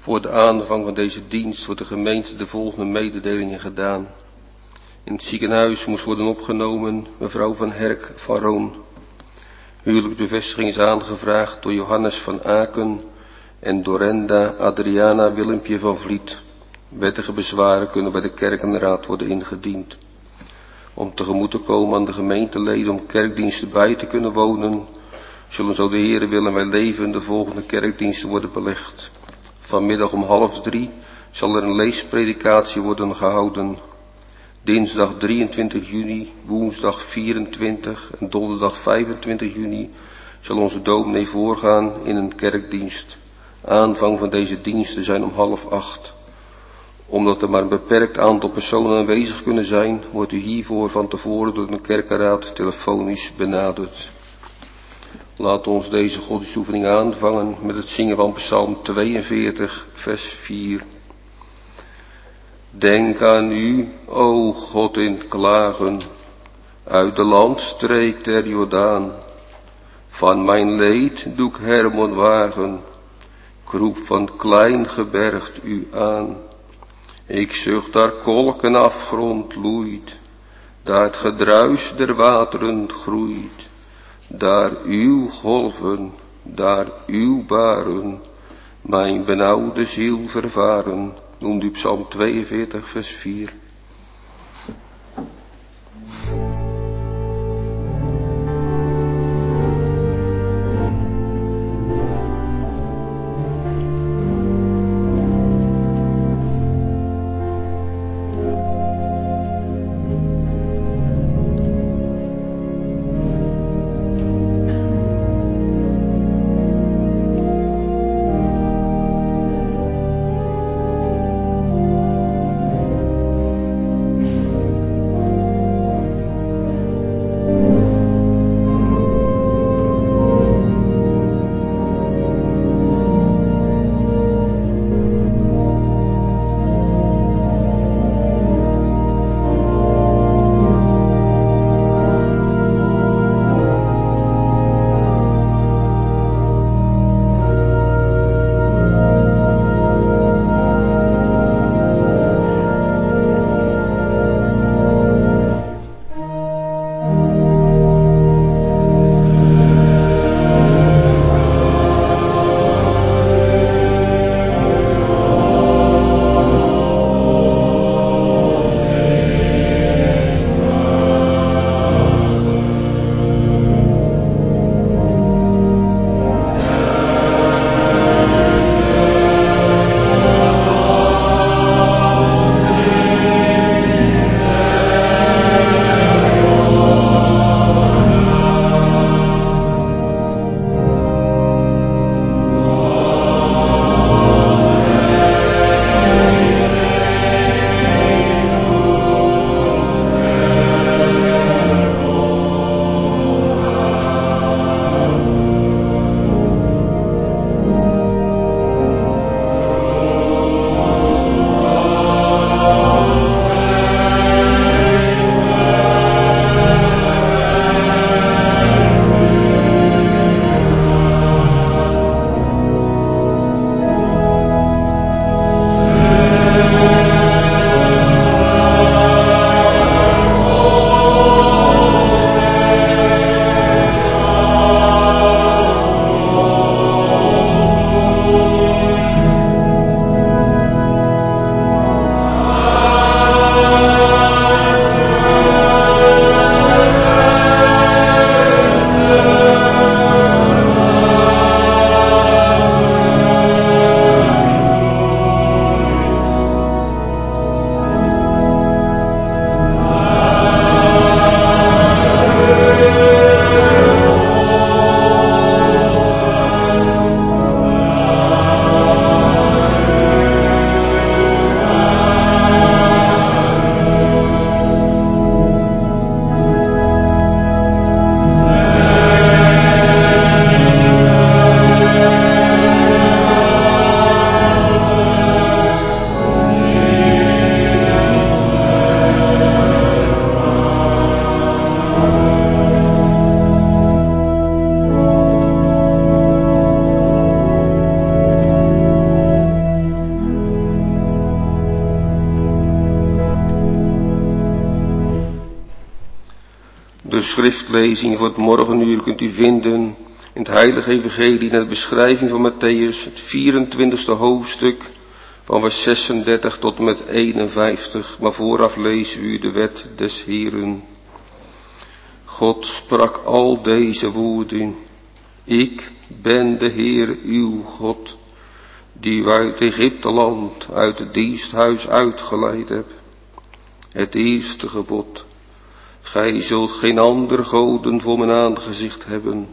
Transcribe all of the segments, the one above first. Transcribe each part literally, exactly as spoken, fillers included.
Voor de aanvang van deze dienst wordt de gemeente de volgende mededelingen gedaan. In het ziekenhuis moest worden opgenomen mevrouw van Herk van Roon. Huwelijksbevestiging is aangevraagd door Johannes van Aken en Dorenda Adriana Willempje van Vliet. Wettige bezwaren kunnen bij de kerkenraad worden ingediend. Om tegemoet te komen aan de gemeenteleden om kerkdiensten bij te kunnen wonen, zullen zo de Heere willen wij leven de volgende kerkdiensten worden belegd. Vanmiddag om half drie zal er een leespredikatie worden gehouden. Dinsdag drieëntwintig juni, woensdag vierentwintig en donderdag vijfentwintig juni zal onze dominee voorgaan in een kerkdienst. Aanvang van deze diensten zijn om half acht. Omdat er maar een beperkt aantal personen aanwezig kunnen zijn, wordt u hiervoor van tevoren door de kerkenraad telefonisch benaderd. Laat ons deze godsdienstoefening aanvangen met het zingen van Psalm tweeënveertig, vers vier. Denk aan u, o God, in klagen, uit de landstreek der Jordaan. Van mijn leed doe ik Hermon wagen, ik roep van klein gebergt u aan. Ik zucht daar kolken afgrond loeit, daar het gedruis der wateren groeit. Daar uw golven, daar uw baren, mijn benauwde ziel vervaren. Noemt u Psalm tweeënveertig, vers vier. schriftlezing voor het morgenuur kunt u vinden in het Heilige Evangelie, naar de beschrijving van Matthäus, het vierentwintigste hoofdstuk, van vers zesendertig tot en met eenenvijftig. Maar vooraf lezen we u de wet des Heeren. God sprak al deze woorden: Ik ben de Heer uw God, die u uit Egypteland, uit het diensthuis uitgeleid hebt. Het eerste gebod: Gij zult geen andere goden voor mijn aangezicht hebben.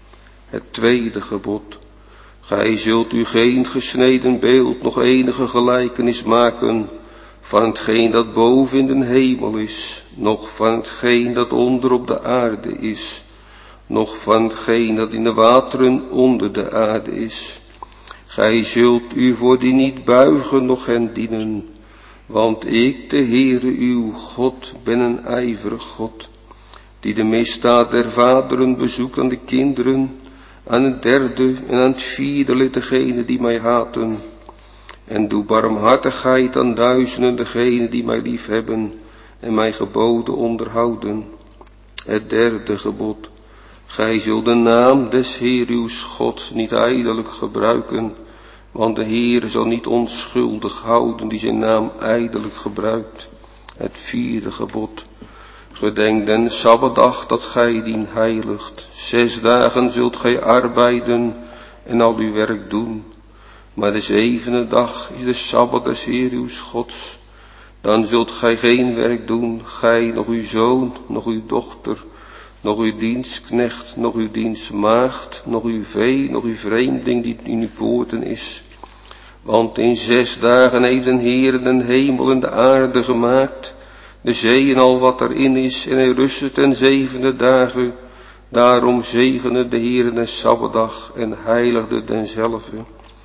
Het tweede gebod: Gij zult u geen gesneden beeld, nog enige gelijkenis maken van hetgeen dat boven in de hemel is, noch van hetgeen dat onder op de aarde is, noch van hetgeen dat in de wateren onder de aarde is. Gij zult u voor die niet buigen, noch hen dienen, want ik, de Heere uw God, ben een ijverig God, die de misdaad der vaderen bezoekt aan de kinderen, aan het derde en aan het vierde lid degenen die mij haten, en doe barmhartigheid aan duizenden degenen die mij lief hebben en mijn geboden onderhouden. Het derde gebod: Gij zult de naam des Heer uws Gods niet ijdelijk gebruiken, want de Heer zal niet onschuldig houden die zijn naam ijdelijk gebruikt. Het vierde gebod: Gedenk den Sabbatdag dat gij dien heiligt. Zes dagen zult gij arbeiden en al uw werk doen. Maar de zevende dag is de Sabbat des Heer uws Gods. Dan zult gij geen werk doen, gij, nog uw zoon, nog uw dochter, nog uw dienstknecht, nog uw dienstmaagd, nog uw vee, nog uw vreemdeling die in uw poorten is. Want in zes dagen heeft de Heer de hemel en de aarde gemaakt, de zee en al wat erin is, en hij rustte ten zevende dagen. Daarom zegende de Heer den Sabbatdag en heiligde denzelve.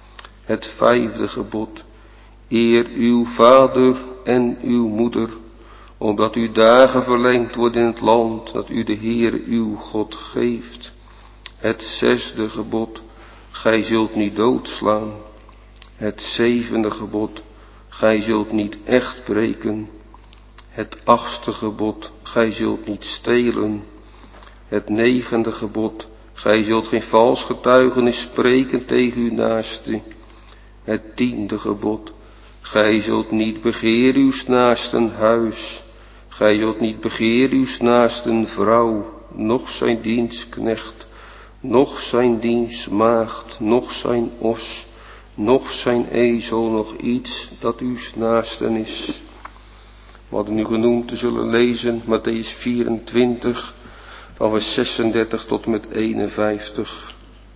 Het vijfde gebod: Eer uw vader en uw moeder, opdat uw dagen verlengd worden in het land dat u de Heer uw God geeft. Het zesde gebod: Gij zult niet doodslaan. Het zevende gebod: Gij zult niet echt breken. Het achtste gebod: Gij zult niet stelen. Het negende gebod: Gij zult geen vals getuigenis spreken tegen uw naaste. Het tiende gebod: Gij zult niet begeren uw naasten huis. Gij zult niet begeren uw naasten vrouw, noch zijn dienstknecht, noch zijn dienstmaagd, noch zijn os, noch zijn ezel, nog iets dat uw naasten is. We hadden nu genoemd te zullen lezen Matthäus vierentwintig, van vers zesendertig tot met eenenvijftig.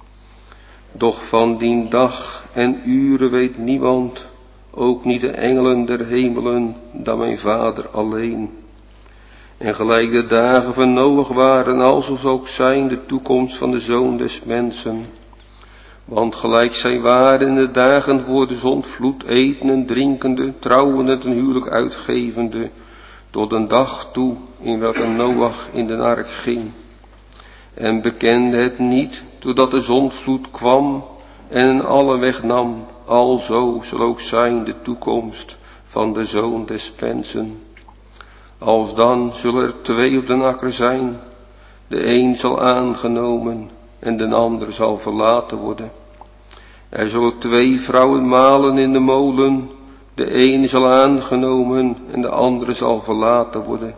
Doch van dien dag en uren weet niemand, ook niet de engelen der hemelen, dan mijn Vader alleen. En gelijk de dagen van Noach waren, alzo zal ook zijn de toekomst van de Zoon des Mensen. Want gelijk zij waren in de dagen voor de zondvloed, eten en drinkende, trouwende en ten huwelijk uitgevende, tot een dag toe in welke Noach in de ark ging. En bekende het niet, totdat de zondvloed kwam en hen alle wegnam, alzo zal ook zijn de toekomst van de Zoon des Mensen. Alsdan zullen er twee op de akker zijn, de een zal aangenomen en de ander zal verlaten worden. Er zullen twee vrouwen malen in de molen, de een zal aangenomen en de andere zal verlaten worden.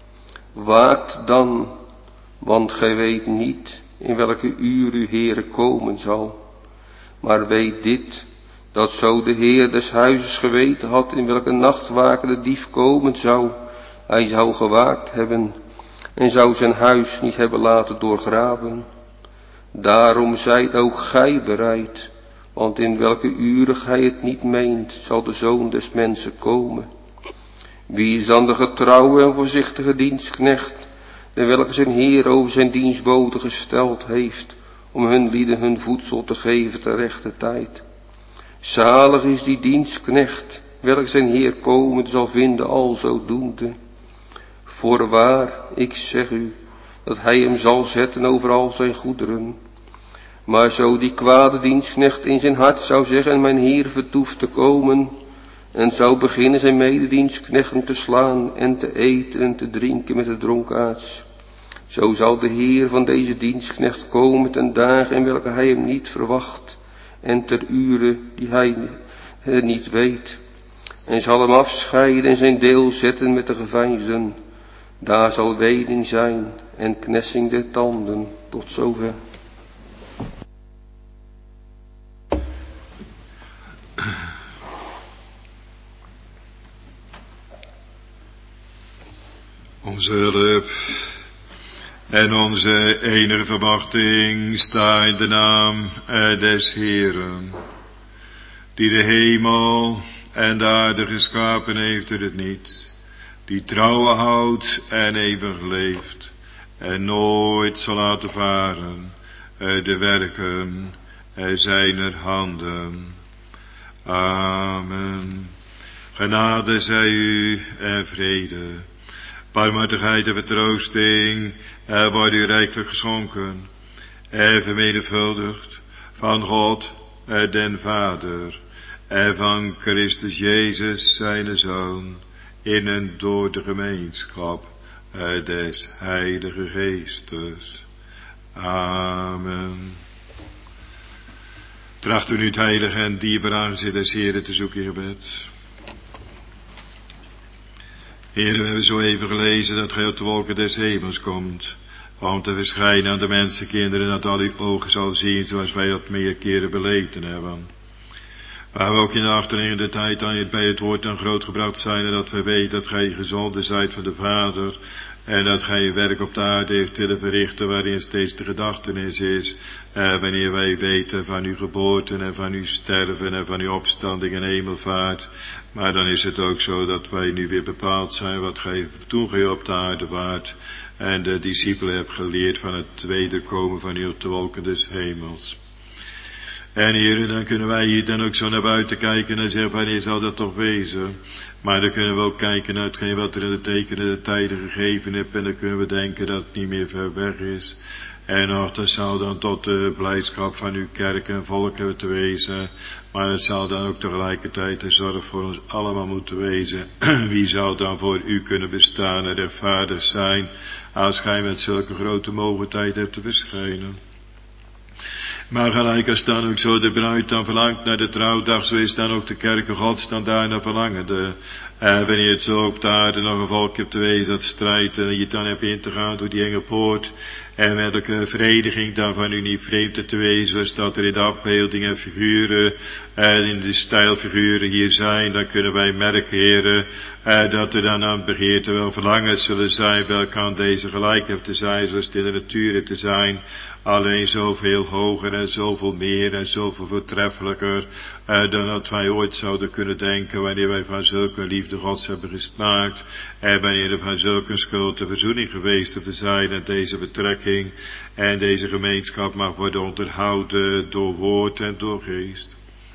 Waakt dan, want gij weet niet in welke uur uw Heere komen zal. Maar weet dit, dat zo de Heer des huizes geweten had in welke nachtwaken de dief komen zou, hij zou gewaakt hebben en zou zijn huis niet hebben laten doorgraven. Daarom zijt ook gij bereid, want in welke uren gij het niet meent, zal de Zoon des Mensen komen. Wie is dan de getrouwe en voorzichtige dienstknecht, de welke zijn Heer over zijn dienstboden gesteld heeft, om hun lieden hun voedsel te geven ter rechte tijd? Zalig is die dienstknecht, welke zijn Heer komen zal vinden al zodoende. Voorwaar, ik zeg u, dat hij hem zal zetten over al zijn goederen. Maar zo die kwade dienstknecht in zijn hart zou zeggen, mijn Heer vertoeft te komen, en zou beginnen zijn mededienstknechten te slaan en te eten en te drinken met de dronkaards, Zo zal de Heer van deze dienstknecht komen ten dagen in welke hij hem niet verwacht en ter ure die hij niet weet. En zal hem afscheiden en zijn deel zetten met de geveinsden. Daar zal wening zijn en knessing der tanden. Tot zover. Onze hulp en onze enige verwachting staat in de naam des Heeren, die de hemel en de aarde geschapen heeft in het niet, die trouwen houdt en eeuwig leeft en nooit zal laten varen de werken zijner handen. Amen. Genade zij u en vrede, barmhartigheid en vertroosting er wordt u rijkelijk geschonken en vermenigvuldigd van God den Vader en van Christus Jezus zijn Zoon in en door de gemeenschap des Heilige Geestes. Amen. Tracht u nu het heilige en dierbare aangezicht des Heren te zoeken in gebed. Heere, we hebben zo even gelezen dat gij op de wolken des hemels komt, om te verschijnen aan de mensenkinderen, dat al uw ogen zal zien, zoals wij dat meer keren beleten hebben. Waar we ook in de achterin de tijd aan het bij het woord aan grootgebracht zijn, en dat we weten dat gij gezonde zijt van de Vader, en dat gij uw werk op de aarde heeft willen verrichten, waarin steeds de gedachtenis is, eh, wanneer wij weten van uw geboorte en van uw sterven en van uw opstanding en hemelvaart. Maar dan is het ook zo dat wij nu weer bepaald zijn wat gij toen gij op de aarde waart, en de discipelen hebt geleerd van het wederkomen van u op de wolken des hemels. En heren, dan kunnen wij hier dan ook zo naar buiten kijken en zeggen, wanneer zal dat toch wezen? Maar dan kunnen we ook kijken naar hetgeen wat er in de tekenen de tijden gegeven hebt, en dan kunnen we denken dat het niet meer ver weg is. En och, dat zal dan tot de blijdschap van uw kerk en volk hebben te wezen. Maar het zal dan ook tegelijkertijd de zorg voor ons allemaal moeten wezen. Wie zal dan voor u kunnen bestaan en rechtvaardig zijn, als gij met zulke grote mogendheid hebt te verschijnen? Maar gelijk als dan ook zo de bruid dan verlangt naar de trouwdag, zo is dan ook de kerken Gods dan daarna verlangende. En wanneer het zo op de aarde nog een volk hebt te wezen dat strijdt, en je dan hebt in te gaan door die enge poort, en met elke vereniging dan van u niet vreemd te wezen, zoals dat er in de afbeeldingen en figuren en in de stijlfiguren hier zijn, dan kunnen wij merken, heren, dat er dan aan het begeerte wel verlangens zullen zijn, welke aan deze gelijk heeft te zijn, zoals het in de natuur heeft te zijn, alleen zoveel hoger en zoveel meer en zoveel voortreffelijker, eh, dan dat wij ooit zouden kunnen denken, wanneer wij van zulke liefde Gods hebben gesmaakt, en wanneer er van zulke schuld de verzoening geweest te zijn, en deze betrekking en deze gemeenschap mag worden onderhouden door woord en door geest.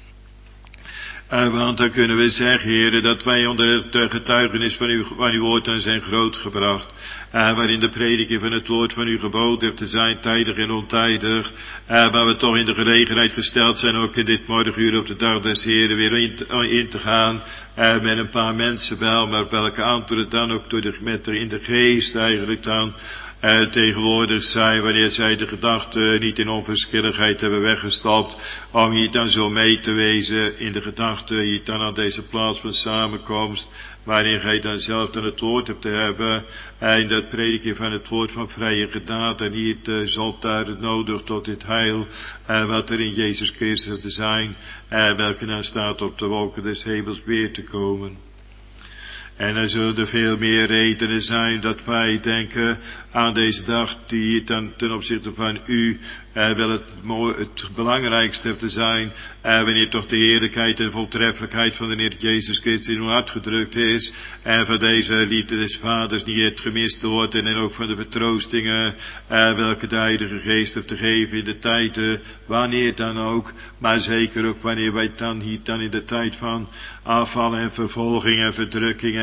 Uh, want dan kunnen we zeggen, heren, dat wij onder het getuigenis van uw, van uw woord aan zijn grootgebracht, uh, waarin de prediking van het woord van uw gebod heeft te zijn, tijdig en ontijdig, uh, waar we toch in de gelegenheid gesteld zijn, ook in dit morgenuur op de dag des Heren, weer in te, in te gaan, uh, met een paar mensen wel, maar welke anderen dan ook door de, met er in de geest eigenlijk dan, Uh, tegenwoordig zijn, wanneer zij de gedachten niet in onverschilligheid hebben weggestapt, om hier dan zo mee te wezen in de gedachten, hier dan aan deze plaats van samenkomst, waarin gij dan zelf dan het woord hebt te hebben, en in dat prediken van het woord van vrije genade, en hier te zaltaren nodig tot dit heil, en wat er in Jezus Christus te zijn, en welke dan staat op de wolken des hemels weer te komen. En er zullen er veel meer redenen zijn dat wij denken aan deze dag die ten, ten opzichte van u eh, wel het, het belangrijkste heeft te zijn, eh, wanneer toch de heerlijkheid en voltreffelijkheid van de Heer Jezus Christus in uw hart gedrukt is, en van deze liefde des Vaders niet het gemist wordt, en ook van de vertroostingen eh, welke de Heilige Geest heeft te geven in de tijden, wanneer dan ook, maar zeker ook wanneer wij dan hier dan in de tijd van afval en vervolging en verdrukking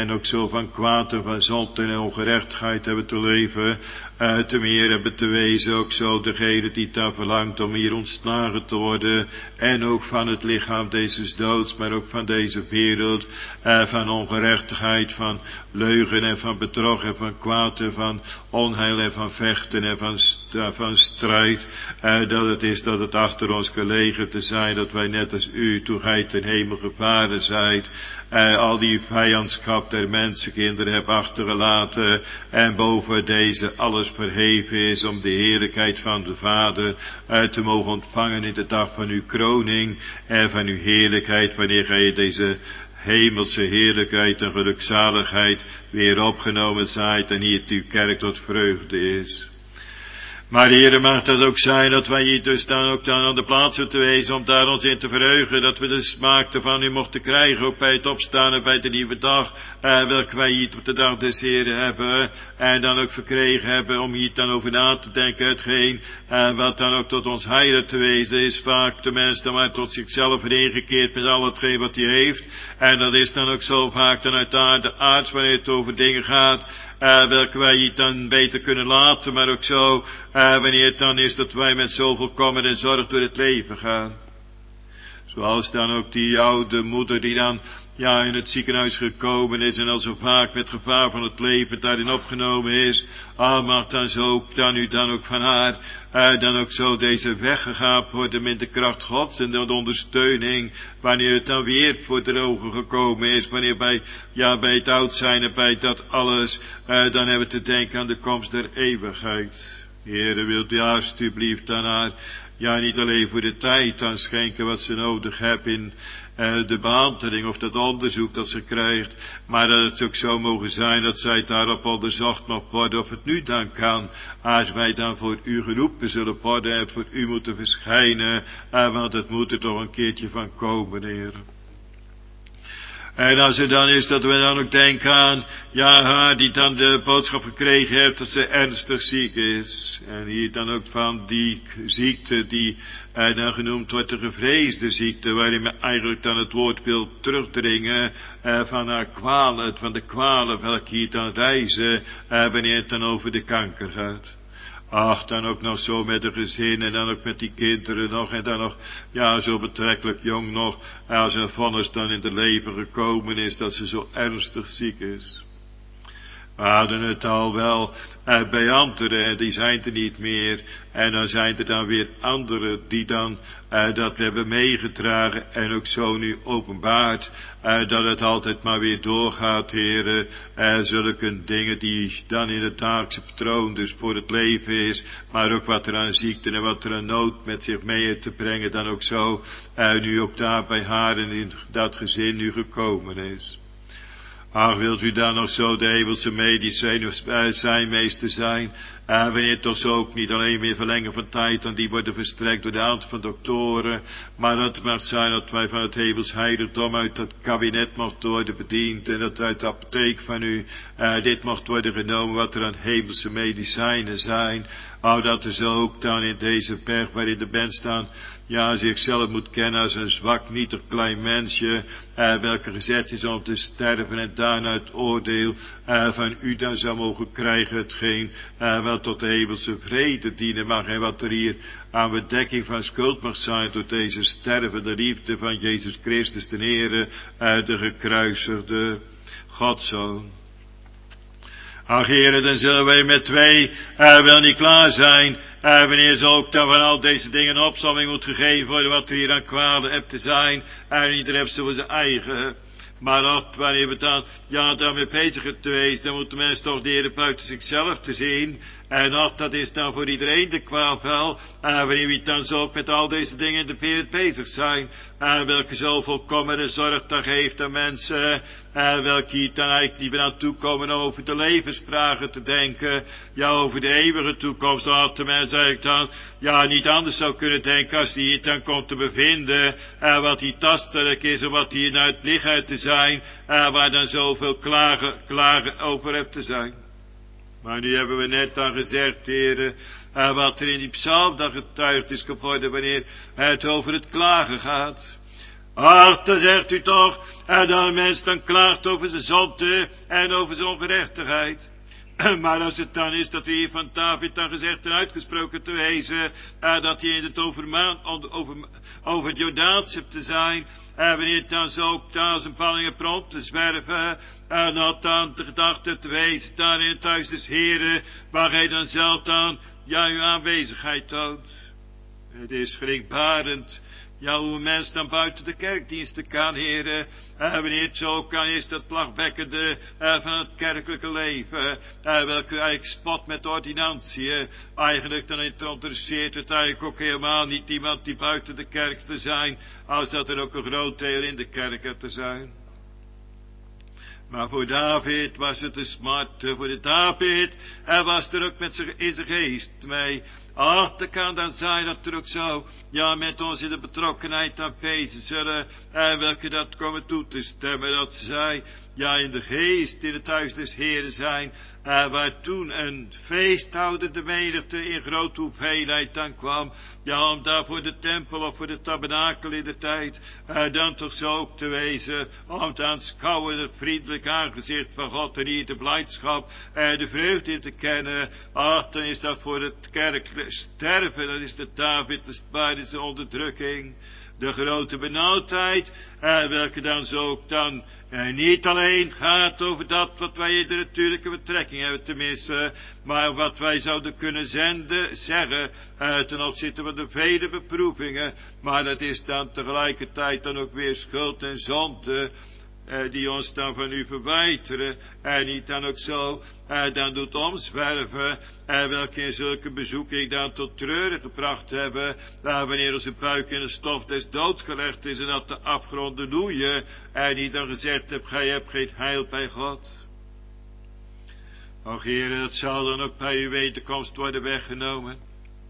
en ook zo van kwaad en van zonde en ongerechtigheid hebben te leven, uh, te meer hebben te wezen, ook zo degene die daar verlangt om hier ontslagen te worden, en ook van het lichaam deze doods, maar ook van deze wereld, uh, van ongerechtigheid, van leugen en van bedrog en van kwaad en van onheil en van vechten en van, st- uh, van strijd, uh, dat het is dat het achter ons gelegen te zijn, dat wij net als u, toen gij ten hemel gevaren zijt, uh, al die vijandschap der mensenkinderen hebt achtergelaten, en boven deze alles verheven is om de heerlijkheid van de Vader uh, te mogen ontvangen in de dag van uw kroning en van uw heerlijkheid, wanneer gij deze hemelse heerlijkheid en gelukzaligheid weer opgenomen zijt en hier uw kerk tot vreugde is. Maar Heere, mag dat ook zijn dat wij hier dus dan ook dan aan de plaats moeten wezen om daar ons in te verheugen, dat we de smaak ervan u mochten krijgen, ook bij het opstaan en bij de nieuwe dag, eh, welke wij hier op de dag des Heeren hebben, en dan ook verkregen hebben om hier dan over na te denken, hetgeen, eh, wat dan ook tot ons heilig te wezen is, vaak de mens dan maar tot zichzelf ingekeerd met al hetgeen wat hij heeft, en dat is dan ook zo vaak dan uit de aards, wanneer het over dingen gaat, Uh, welke wij hier dan beter kunnen laten, maar ook zo, uh, wanneer het dan is dat wij met zoveel kommer en zorg door het leven gaan. Zoals dan ook die oude moeder die dan, ja, in het ziekenhuis gekomen is en al zo vaak met gevaar van het leven daarin opgenomen is. Ah, mag dan zo, dan u dan ook van haar, uh, dan ook zo deze weggegaan worden met de kracht Gods en de ondersteuning, wanneer het dan weer voor de ogen gekomen is, wanneer bij, ja, bij het oud zijn en bij dat alles, uh, dan hebben we te denken aan de komst der eeuwigheid. Heere, wilt u alstublieft dan haar, ja, niet alleen voor de tijd aan schenken wat ze nodig hebben in uh, de behandeling of dat onderzoek dat ze krijgt, maar dat het ook zo mogen zijn dat zij daarop onderzocht mag worden of het nu dan kan, als wij dan voor u geroepen zullen worden en voor u moeten verschijnen, uh, want het moet er toch een keertje van komen, Heere. En als het dan is dat we dan ook denken aan, ja, haar die dan de boodschap gekregen heeft dat ze ernstig ziek is. En hier dan ook van die ziekte die eh, dan genoemd wordt de gevreesde ziekte, waarin men eigenlijk dan het woord wil terugdringen eh, van haar kwalen, van de kwalen welke hier dan reizen, eh, wanneer het dan over de kanker gaat. Ach, dan ook nog zo met de gezin en dan ook met die kinderen nog en dan nog, ja, zo betrekkelijk jong nog, als een vonnis dan in het leven gekomen is dat ze zo ernstig ziek is. We hadden het al wel uh, bij anderen en die zijn er niet meer. En dan zijn er dan weer anderen die dan uh, dat hebben meegedragen en ook zo nu openbaart. Uh, dat het altijd maar weer doorgaat, heren. Uh, zulke dingen die dan in het dagelijkse patroon dus voor het leven is. Maar ook wat er aan ziekte en wat er aan nood met zich mee te brengen dan ook zo. Uh, nu ook daar bij haar en in dat gezin nu gekomen is. Ach, wilt u dan nog zo de hemelse medicijn zijn, meester zijn, uh, wanneer het toch zo ook niet alleen meer verlengen van tijd, en die worden verstrekt door de aantal van doktoren, maar dat het mag zijn dat wij van het hemels heiligdom uit dat kabinet mocht worden bediend, en dat uit de apotheek van u, uh, dit mocht worden genomen wat er aan hemelse medicijnen zijn. Oh, dat is ook dan in deze berg waarin de mens staan, ja, zichzelf moet kennen als een zwak, nietig klein mensje, uh, welke gezet is om te sterven en daarna het oordeel uh, van u dan zou mogen krijgen, hetgeen uh, wel tot de hemelse vrede dienen mag en wat er hier aan bedekking van schuld mag zijn door deze stervende liefde van Jezus Christus ten Heere, uh, de gekruisigde Godzoon. Ach, heren, dan zullen wij met twee uh, wel niet klaar zijn, uh, wanneer zo ook dan van al deze dingen een opsomming moet gegeven worden, wat er hier aan kwade hebt te zijn, en ieder heeft zo voor zijn eigen. Maar dat, wanneer we dan, ja, daarmee bezig te wezen, dan moet de mens toch leren buiten zichzelf te zien. En dat, dat is dan voor iedereen de kwaad wel. Uh, wanneer we dan zo met al deze dingen in de wereld bezig zijn. Uh, welke zo volkomen de zorg dan geeft aan mensen. Uh, welke hier dan eigenlijk niet meer aan toekomen om over de levensvragen te denken. Ja, over de eeuwige toekomst. Dan had de mens eigenlijk dan, ja, niet anders zou kunnen denken als hij hier dan komt te bevinden. Uh, wat hier tastelijk is en wat hier naar het licht uit te zijn. Uh, waar dan zoveel klagen, klagen over hebt te zijn. Maar nu hebben we net dan gezegd, heren, uh, wat er in die psalm dan getuigd is geworden wanneer het over het klagen gaat. Ach, dan zegt u toch, en dat een mens dan klaagt over zijn zonde en over zijn ongerechtigheid. Maar als het dan is dat we hier van David dan gezegd en uitgesproken te wezen, uh, dat hij in het overmaan, over, over het Jordaanse te zijn, en uh, wanneer het dan zo daar zijn ballingen prompt te zwerven, en uh, dat dan de gedachte te wezen daar in het huis des Heren, waar hij dan zelf dan, ja, uw aanwezigheid toont. Het is schrikbarend, ja, hoe een mens dan buiten de kerkdiensten kan, heren, uh, wanneer het zo kan, is dat lachwekkende uh, van het kerkelijke leven, uh, welke eigenlijk spot met de ordinantie, eigenlijk dan interesseert het eigenlijk ook helemaal niet iemand die buiten de kerk te zijn, als dat er ook een groot deel in de kerk te zijn. Maar voor David was het een smart, voor de David, hij was er ook met zijn, in zijn geest mee. Ach, het kan dan zijn dat er ook zo, ja, met ons in de betrokkenheid aan bezig zullen, en welke dat komen toe te stemmen, dat zij, ja, in de geest in het huis des Heren zijn, uh, waar toen een feesthoudende menigte in grote hoeveelheid dan kwam, ja, om daar voor de tempel of voor de tabernakel in de tijd, uh, dan toch zo ook te wezen, om te aanschouwen het vriendelijk aangezicht van God en hier de blijdschap en de vreugde in te kennen. Ach, dan is dat voor het kerk sterven, dan is de David de spaar in zijn onderdrukking. De grote benauwdheid, eh, welke dan zo ook dan eh, niet alleen gaat over dat wat wij in de natuurlijke betrekking hebben te missen, maar wat wij zouden kunnen zenden, zeggen, eh, ten opzichte van de vele beproevingen, maar dat is dan tegelijkertijd dan ook weer schuld en zonde, Uh, die ons dan van u verwijteren, en niet dan ook zo, uh, dan doet omzwerven, en uh, welke in zulke bezoeking dan tot treuren gebracht hebben, uh, wanneer onze buik in de stof des doods gelegd is, en dat de afgronden loeien, en die dan gezegd hebt, gij hebt geen heil bij God. Och, Heere, dat zal dan ook bij uw wederkomst worden weggenomen.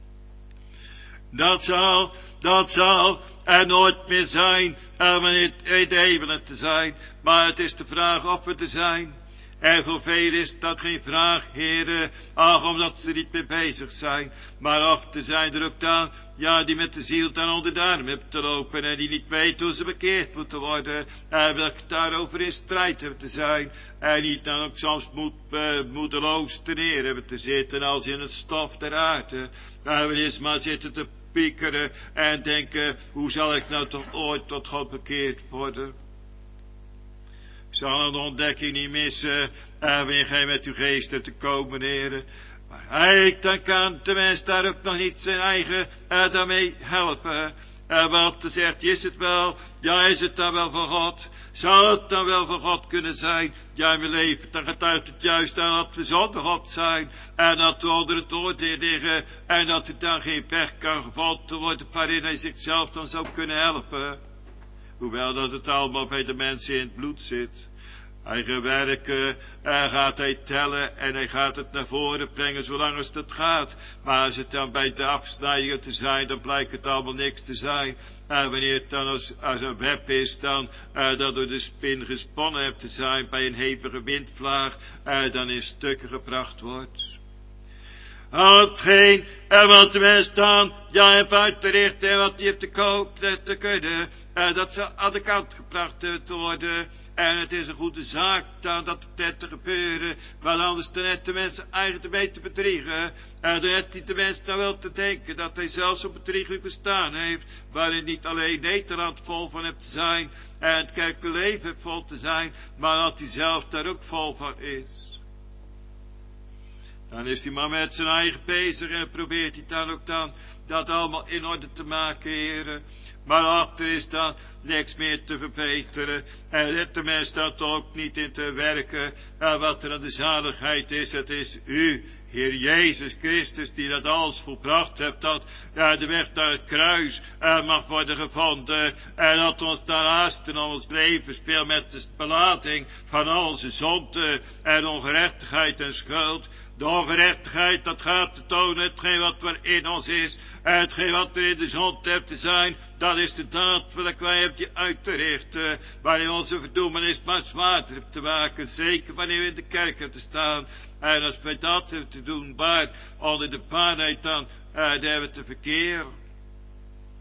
Dat zal, dat zal er nooit meer zijn, om in het hemelen te zijn. Maar het is de vraag of we te zijn. En voor velen is dat geen vraag, heren, ach, omdat ze niet mee bezig zijn. Maar of te zijn er ook dan, ja, die met de ziel dan onder de arm hebben te lopen, en die niet weten hoe ze bekeerd moeten worden, en welke daarover in strijd hebben te zijn, en niet dan ook soms moed, uh, moedeloos te neer hebben te zitten, als in het stof der aarde. En wanneer ze maar zitten te piekeren en denken, hoe zal ik nou toch ooit tot God bekeerd worden? Ik zal de ontdekking niet missen, en wanneer gij met uw geest hebt te komen, heren. Maar hij, dan kan de mens daar ook nog niet zijn eigen uh, daarmee helpen. Uh, want dan zegt hij, is het wel, ja, is het dan wel van God? Zou het dan wel van God kunnen zijn? Ja, in mijn leven, dan getuigt het juist aan dat we zonder God zijn, en dat we onder het oordeel liggen, en dat er dan geen pech kan gevonden worden, waarin hij zichzelf dan zou kunnen helpen. Hoewel dat het allemaal bij de mensen in het bloed zit. Eigen werken uh, gaat hij tellen, en hij gaat het naar voren brengen zolang als het gaat. Maar als het dan bij de afsnijdingen te zijn, dan blijkt het allemaal niks te zijn. En wanneer het dan als, als een web is, dan uh, dat door de spin gesponnen hebt te zijn bij een hevige windvlaag, uh, dan in stukken gebracht wordt. Hetgeen, en wat de mens dan, ja, en buiten richt, en wat die heeft te koop, te kunnen, uh, dat ze aan de kant gebracht uh, te worden. En het is een goede zaak dan dat het net te gebeuren, want anders dan net de mensen eigen te mee te bedriegen. En dan net niet de mens nou wel te denken dat hij zelfs zo'n bedriegelijk bestaan heeft, waarin niet alleen Nederland vol van hebt te zijn, en het kerkelijk leven heeft vol te zijn, maar dat hij zelf daar ook vol van is. Dan is hij maar met zijn eigen bezig en probeert hij dan ook dan dat allemaal in orde te maken, heren. Maar achter is dan niks meer te verbeteren. En zet de mens dan toch ook niet in te werken. En wat er aan de zaligheid is, het is u, Heer Jezus Christus, die dat alles volbracht hebt. Dat ja, de weg naar het kruis uh, mag worden gevonden. En dat ons daarnaast in ons leven speelt met de belading van al onze zonde en ongerechtigheid en schuld. De ongerechtigheid, dat gaat te tonen, hetgeen wat er in ons is, en hetgeen wat er in de zonde hebt te zijn, dat is de daad wat wij hebben die uit te richten, waarin onze verdoemenis maar zwaarder hebt te maken, zeker wanneer we in de kerk hebben te staan, en als wij dat hebben te doen, maar onder de waarheid dan, uh, daar hebben we te verkeren.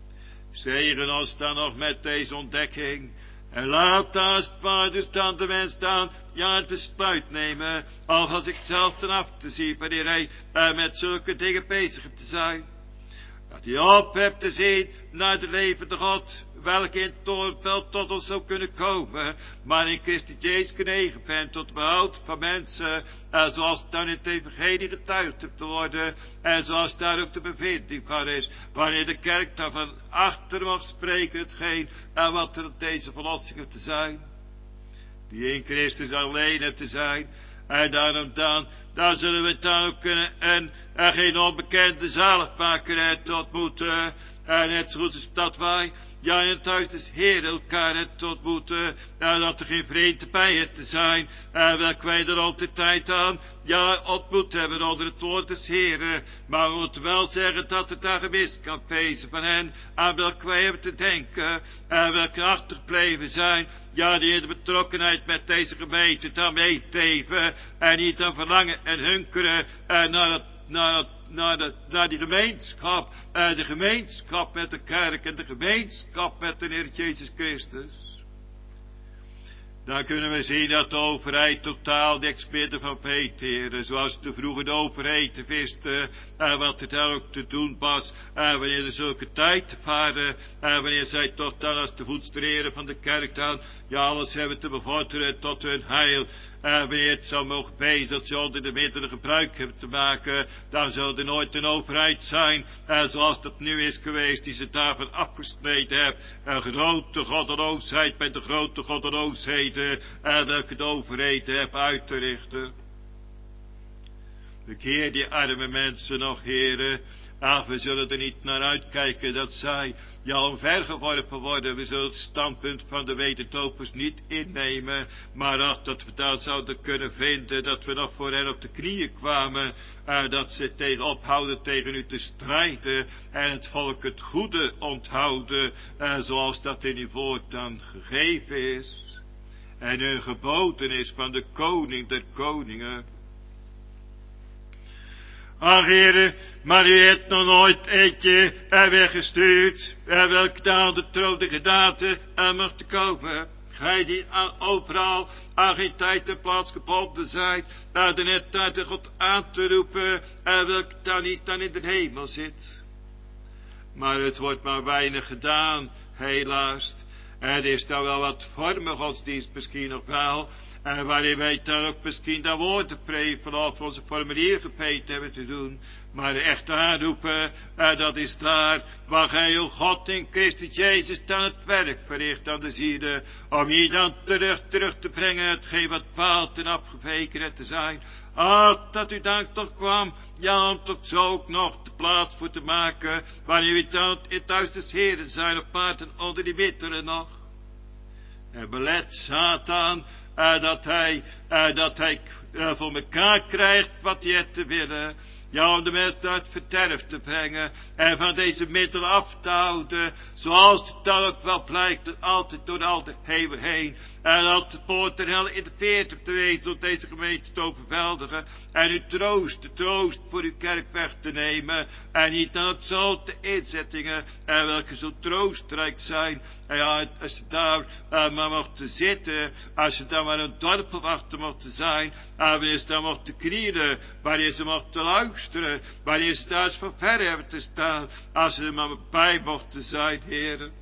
Zegen ons dan nog met deze ontdekking. En laat als het ware dus dan de mens dan, ja, het besluit nemen, of als ik zelf ten af te zien, wanneer hij uh, met zulke dingen bezig te zijn. Dat hij op hebt te zien naar de levende God, welke in het toornveld tot ons zou kunnen komen, maar in Christus Jezus genegen bent tot behoud van mensen, en zoals dan in het evangelie getuigd hebt te worden, en zoals daar ook de bevinding van is, wanneer de kerk daarvan achter mag spreken hetgeen, en wat er op deze verlossingen te zijn, die in Christus alleen hebt te zijn, en daarom dan, daar zullen we dan ook kunnen, en, en geen onbekende zaligmaker te ontmoeten, en net zo goed is dat wij, ja, in het huis des Heer elkaar het ontmoeten, en dat er geen vreemde bij het te zijn, en welk wij er altijd tijd aan, ja, ontmoet hebben onder het woord des Heeren, maar we moeten wel zeggen dat het daar gemist kan wezen van hen, aan welk wij hebben te denken, en welke achtergebleven zijn, ja, die in de betrokkenheid met deze gemeente dan meeteven, en niet dan verlangen en hunkeren, en naar het, naar het Naar, de, naar die gemeenschap, uh, de gemeenschap met de kerk en de gemeenschap met de Heer Jezus Christus. Dan kunnen we zien dat de overheid totaal niks meer van weet, zoals de vroege de overheid wisten, uh, wat er daar ook te doen was, uh, wanneer er zulke tijd te varen, uh, wanneer zij tot dan als de voedstereren van de kerk dan, ja, alles hebben te bevorderen tot hun heil. Uh, wanneer het zou mogen wezen dat ze onder de middelen gebruik hebben te maken, dan zal er nooit een overheid zijn, uh, zoals dat nu is geweest, die ze daarvan afgesneden heeft. Een grote goddeloosheid met de grote goddeloosheden, uh, welke de overheid heeft uit te richten. Bekeer die arme mensen nog, heren. Ach, we zullen er niet naar uitkijken dat zij, ja, omvergeworpen worden. We zullen het standpunt van de wetentopers niet innemen, maar ach, dat we daar zouden kunnen vinden, dat we nog voor hen op de knieën kwamen, uh, dat ze tegen ophouden tegen u te strijden, en het volk het goede onthouden, uh, zoals dat in uw woord dan gegeven is, en hun geboden is van de koning der koningen. Ach, heren, maar u hebt nog nooit eentje er weggestuurd, er welk aan de troon de gedaante er mag te komen. Gij die aan, overal aan geen tijd en plaats gebonden zijt, naar de net uit de God aan te roepen, er welk dan niet dan in de hemel zit. Maar het wordt maar weinig gedaan, helaas. Er is dan wel wat vormen godsdienst misschien nog wel, en waarin wij dan ook misschien dat woordenpreven of onze formuliergebed hebben te doen. Maar echt aanroepen, en dat is daar waar gij, o God, in Christus Jezus dan het werk verricht aan de zielen, om hier dan terug, terug te brengen hetgeen wat bepaald en afgeweken te zijn. Ach, dat u dank toch kwam, ja, om toch zo ook nog de plaats voor te maken, wanneer u dan in het huis des Heeren zijn op maat en onder die middelen nog. En belet Satan, uh, dat hij, uh, dat hij uh, voor elkaar krijgt wat hij heeft te willen. Ja, om de mensen uit het verderf te brengen en van deze middelen af te houden, zoals het dan ook wel blijkt, altijd door al de hemel heen. En dat het poort der hel in de veertig te wezen om deze gemeente te overweldigen. En uw troost, de troost voor uw kerk weg te nemen. En niet dan ook zo de inzettingen, en welke zo troostrijk zijn. En ja, als je daar uh, maar mocht zitten, als je daar maar een dorpenwachter mocht zijn, en wanneer ze daar mocht knielen, wanneer ze mocht luisteren, wanneer ze thuis van ver hebben te staan, als ze er maar bij mochten zijn, heren.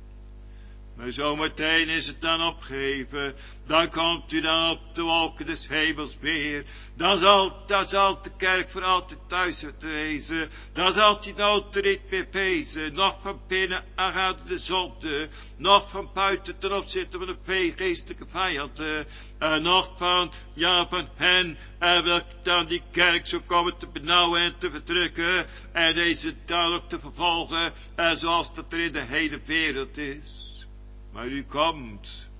Maar zometeen is het dan opgeven, dan komt u dan op de wolken des hemels weer. Dan zal, dan zal de kerk voor altijd thuis wezen. Dan zal die nood er niet meer wezen. Nog van binnen aangaande de zonde. Nog van buiten ten opzichte van de geestelijke vijanden. En nog van, ja, van hen, en welk dan die kerk zou komen te benauwen en te verdrukken. En deze dan ook te vervolgen, en zoals dat er in de hele wereld is. Maar u komt.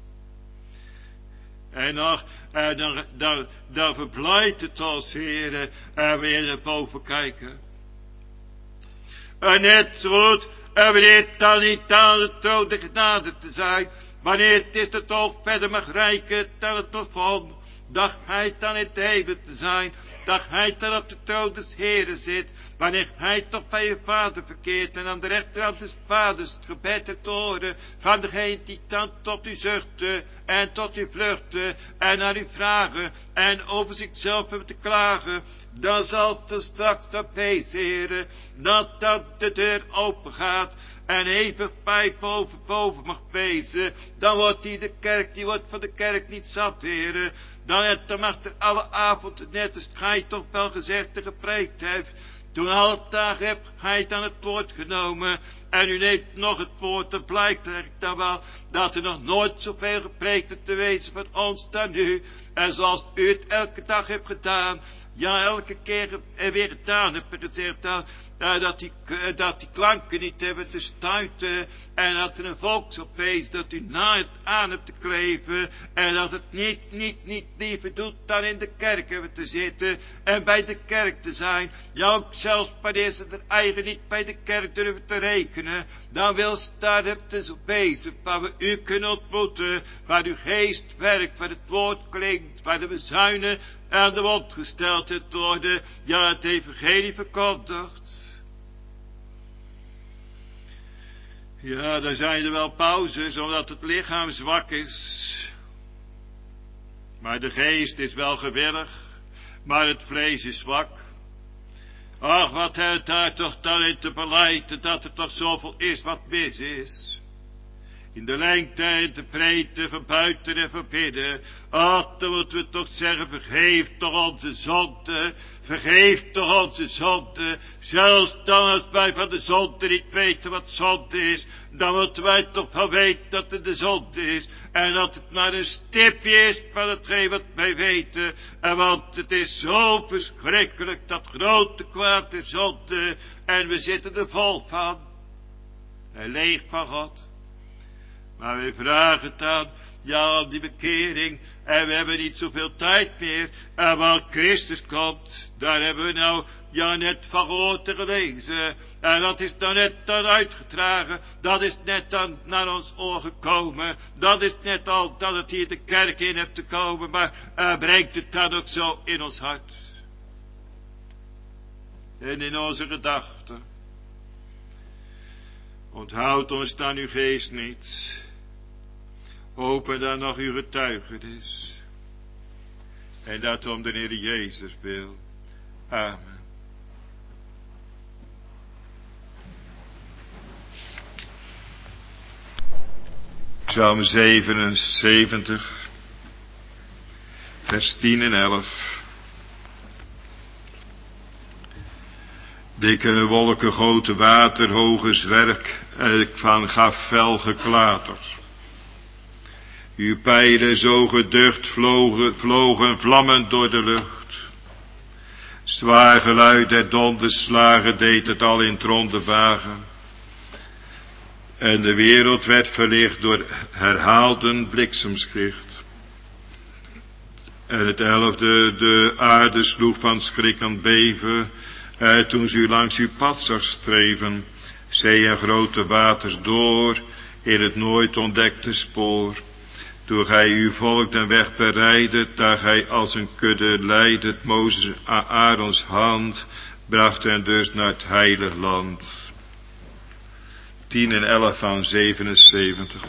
En nog, en dan, dan, dan verblijdt het ons, heren, en weer naar boven kijken. En net zo goed, en wanneer het dan niet aan de troon de genade te zijn, wanneer het is dat toch verder mag reiken dan het plafond, dat hij dan in het hemel te zijn, dat hij dan op de troon des Heren zit, wanneer hij toch bij je vader verkeert en aan de rechterhand des vaders het gebed hebt te horen van degene die dan tot u zuchten en tot u vluchten en naar u vragen en over zichzelf hebben te klagen, dan zal het er straks dan wezen, Heren, dat dan de deur open gaat en even bij boven boven mag wezen, dan wordt die de kerk, die wordt van de kerk niet zat, Heren. Dan, dan mag er alle avond, net als gij toch wel gezegd en gepreekt heeft, toen alle dagen hebt gij dan het woord genomen, en u neemt nog het woord, dan blijkt er dan wel, dat er nog nooit zoveel gepreekt heeft te wezen van ons dan nu, en zoals u het elke dag hebt gedaan, ja, elke keer weer gedaan hebt, en gezegd dat, uh, dat, die, uh, dat die klanken niet hebben te stuiten, en dat er een volksopwees, dat u na het aan hebt te kleven, en dat het niet, niet, niet liever doet dan in de kerk hebben te zitten, en bij de kerk te zijn, ja, ook zelfs wanneer ze er eigen niet bij de kerk durven te rekenen, dan wil ze daar hebben te zo wezen, waar we u kunnen ontmoeten, waar uw geest werkt, waar het woord klinkt, waar de bezuinen aan de mond gesteld het worden, ja, het evangelie verkondigt. Ja, dan zijn er wel pauzes, omdat het lichaam zwak is. Maar de geest is wel gewillig, maar het vlees is zwak. Ach, wat heeft daar toch dan in te beleiden, dat er toch zoveel is wat mis is. In de lengte en de breedte, van buiten en van binnen. Ach, dan moeten we toch zeggen, vergeef toch onze zonde. Vergeef toch onze zonde. Zelfs dan als wij van de zonde niet weten wat zonde is, dan moeten wij toch wel weten dat het de zonde is. En dat het maar een stipje is van hetgeen wat wij weten. En want het is zo verschrikkelijk, dat grote kwaad en zonde. En we zitten er vol van. En leeg van God. Maar we vragen het aan, ja, om die bekering, en we hebben niet zoveel tijd meer, en waar Christus komt, daar hebben we nou, ja, net van gehoord en gelezen, en dat is dan net dan uitgedragen, dat is net dan naar ons oor gekomen, dat is net al dat het hier de kerk in hebt te komen, maar uh, brengt het dan ook zo in ons hart, en in onze gedachten. Onthoud ons dan uw geest niet. Open dan nog uw getuigenis. En dat om de Heer Jezus wil. Amen. Psalm zevenenzeventig. Vers tien en elf. Dikke wolken goten water, hoge zwerk, elk van gaf fel geklater. Uw pijlen zo geducht vlogen, vlogen vlammend door de lucht. Zwaar geluid der donderslagen deed het al in tronde vagen. En de wereld werd verlicht door herhaalden bliksemschicht. En het elfde de aarde sloeg van schrik aan beven, eh, toen ze u langs uw pad zag streven, zee en grote waters door, in het nooit ontdekte spoor. Toen gij uw volk den weg bereidet, daar gij als een kudde leidet, Mozes aan Aarons hand, bracht hen dus naar het heilig land. tien en elf van zevenenzeventig.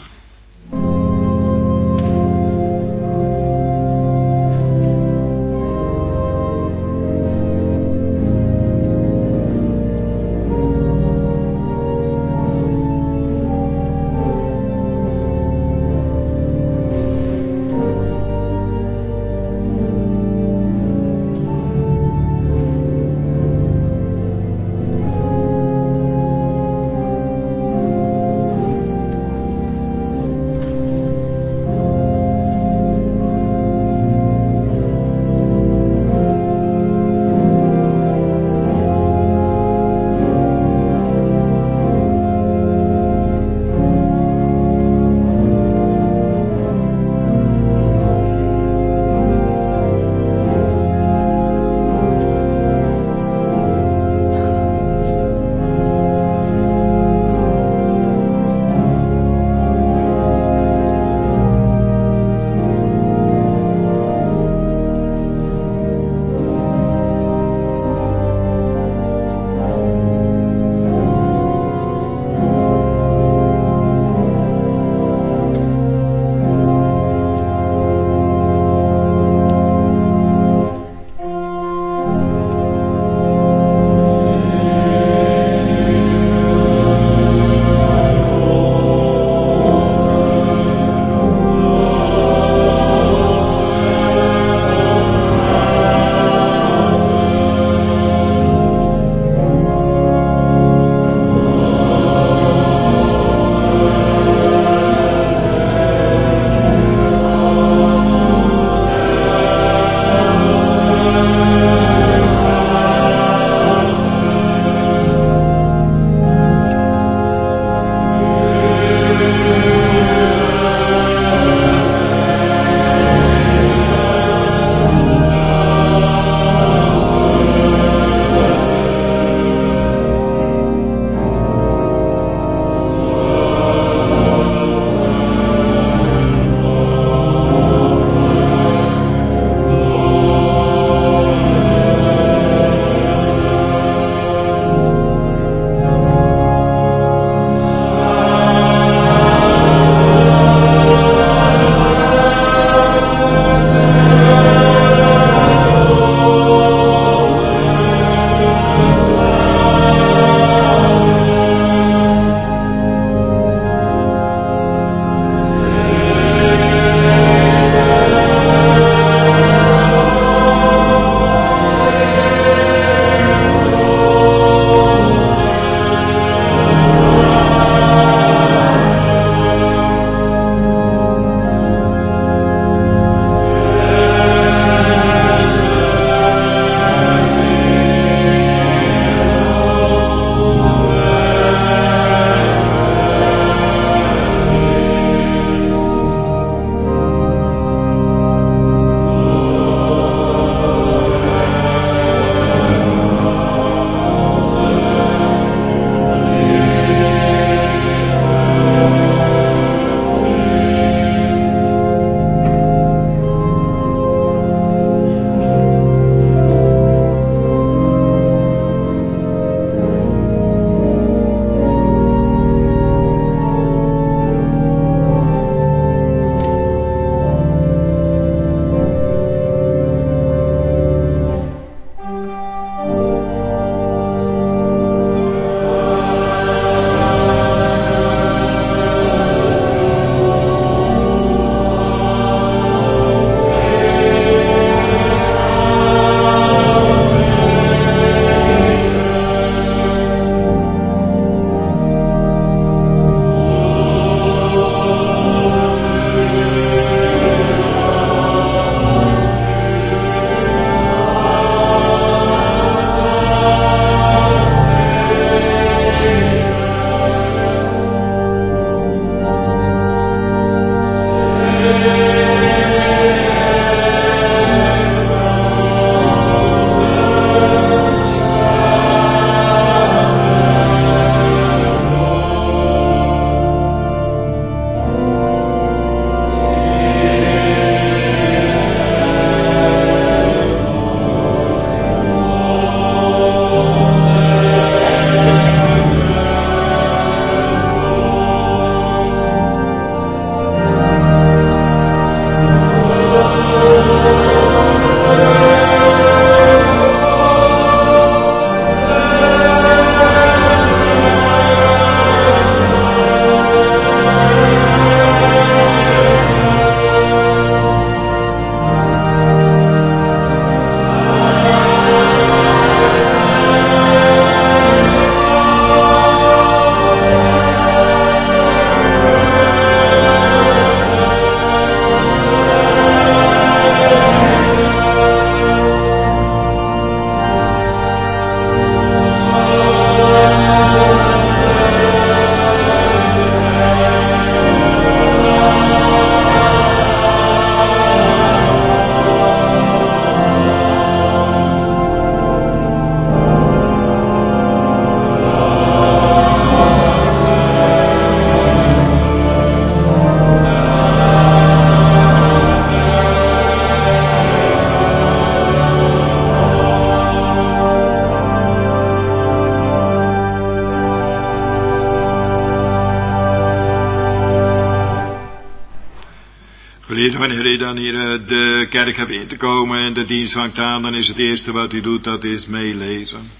Heer, wanneer u dan hier uh, de kerk hebt in te komen en de dienst vangt aan, dan is het eerste wat u doet, dat is meelezen.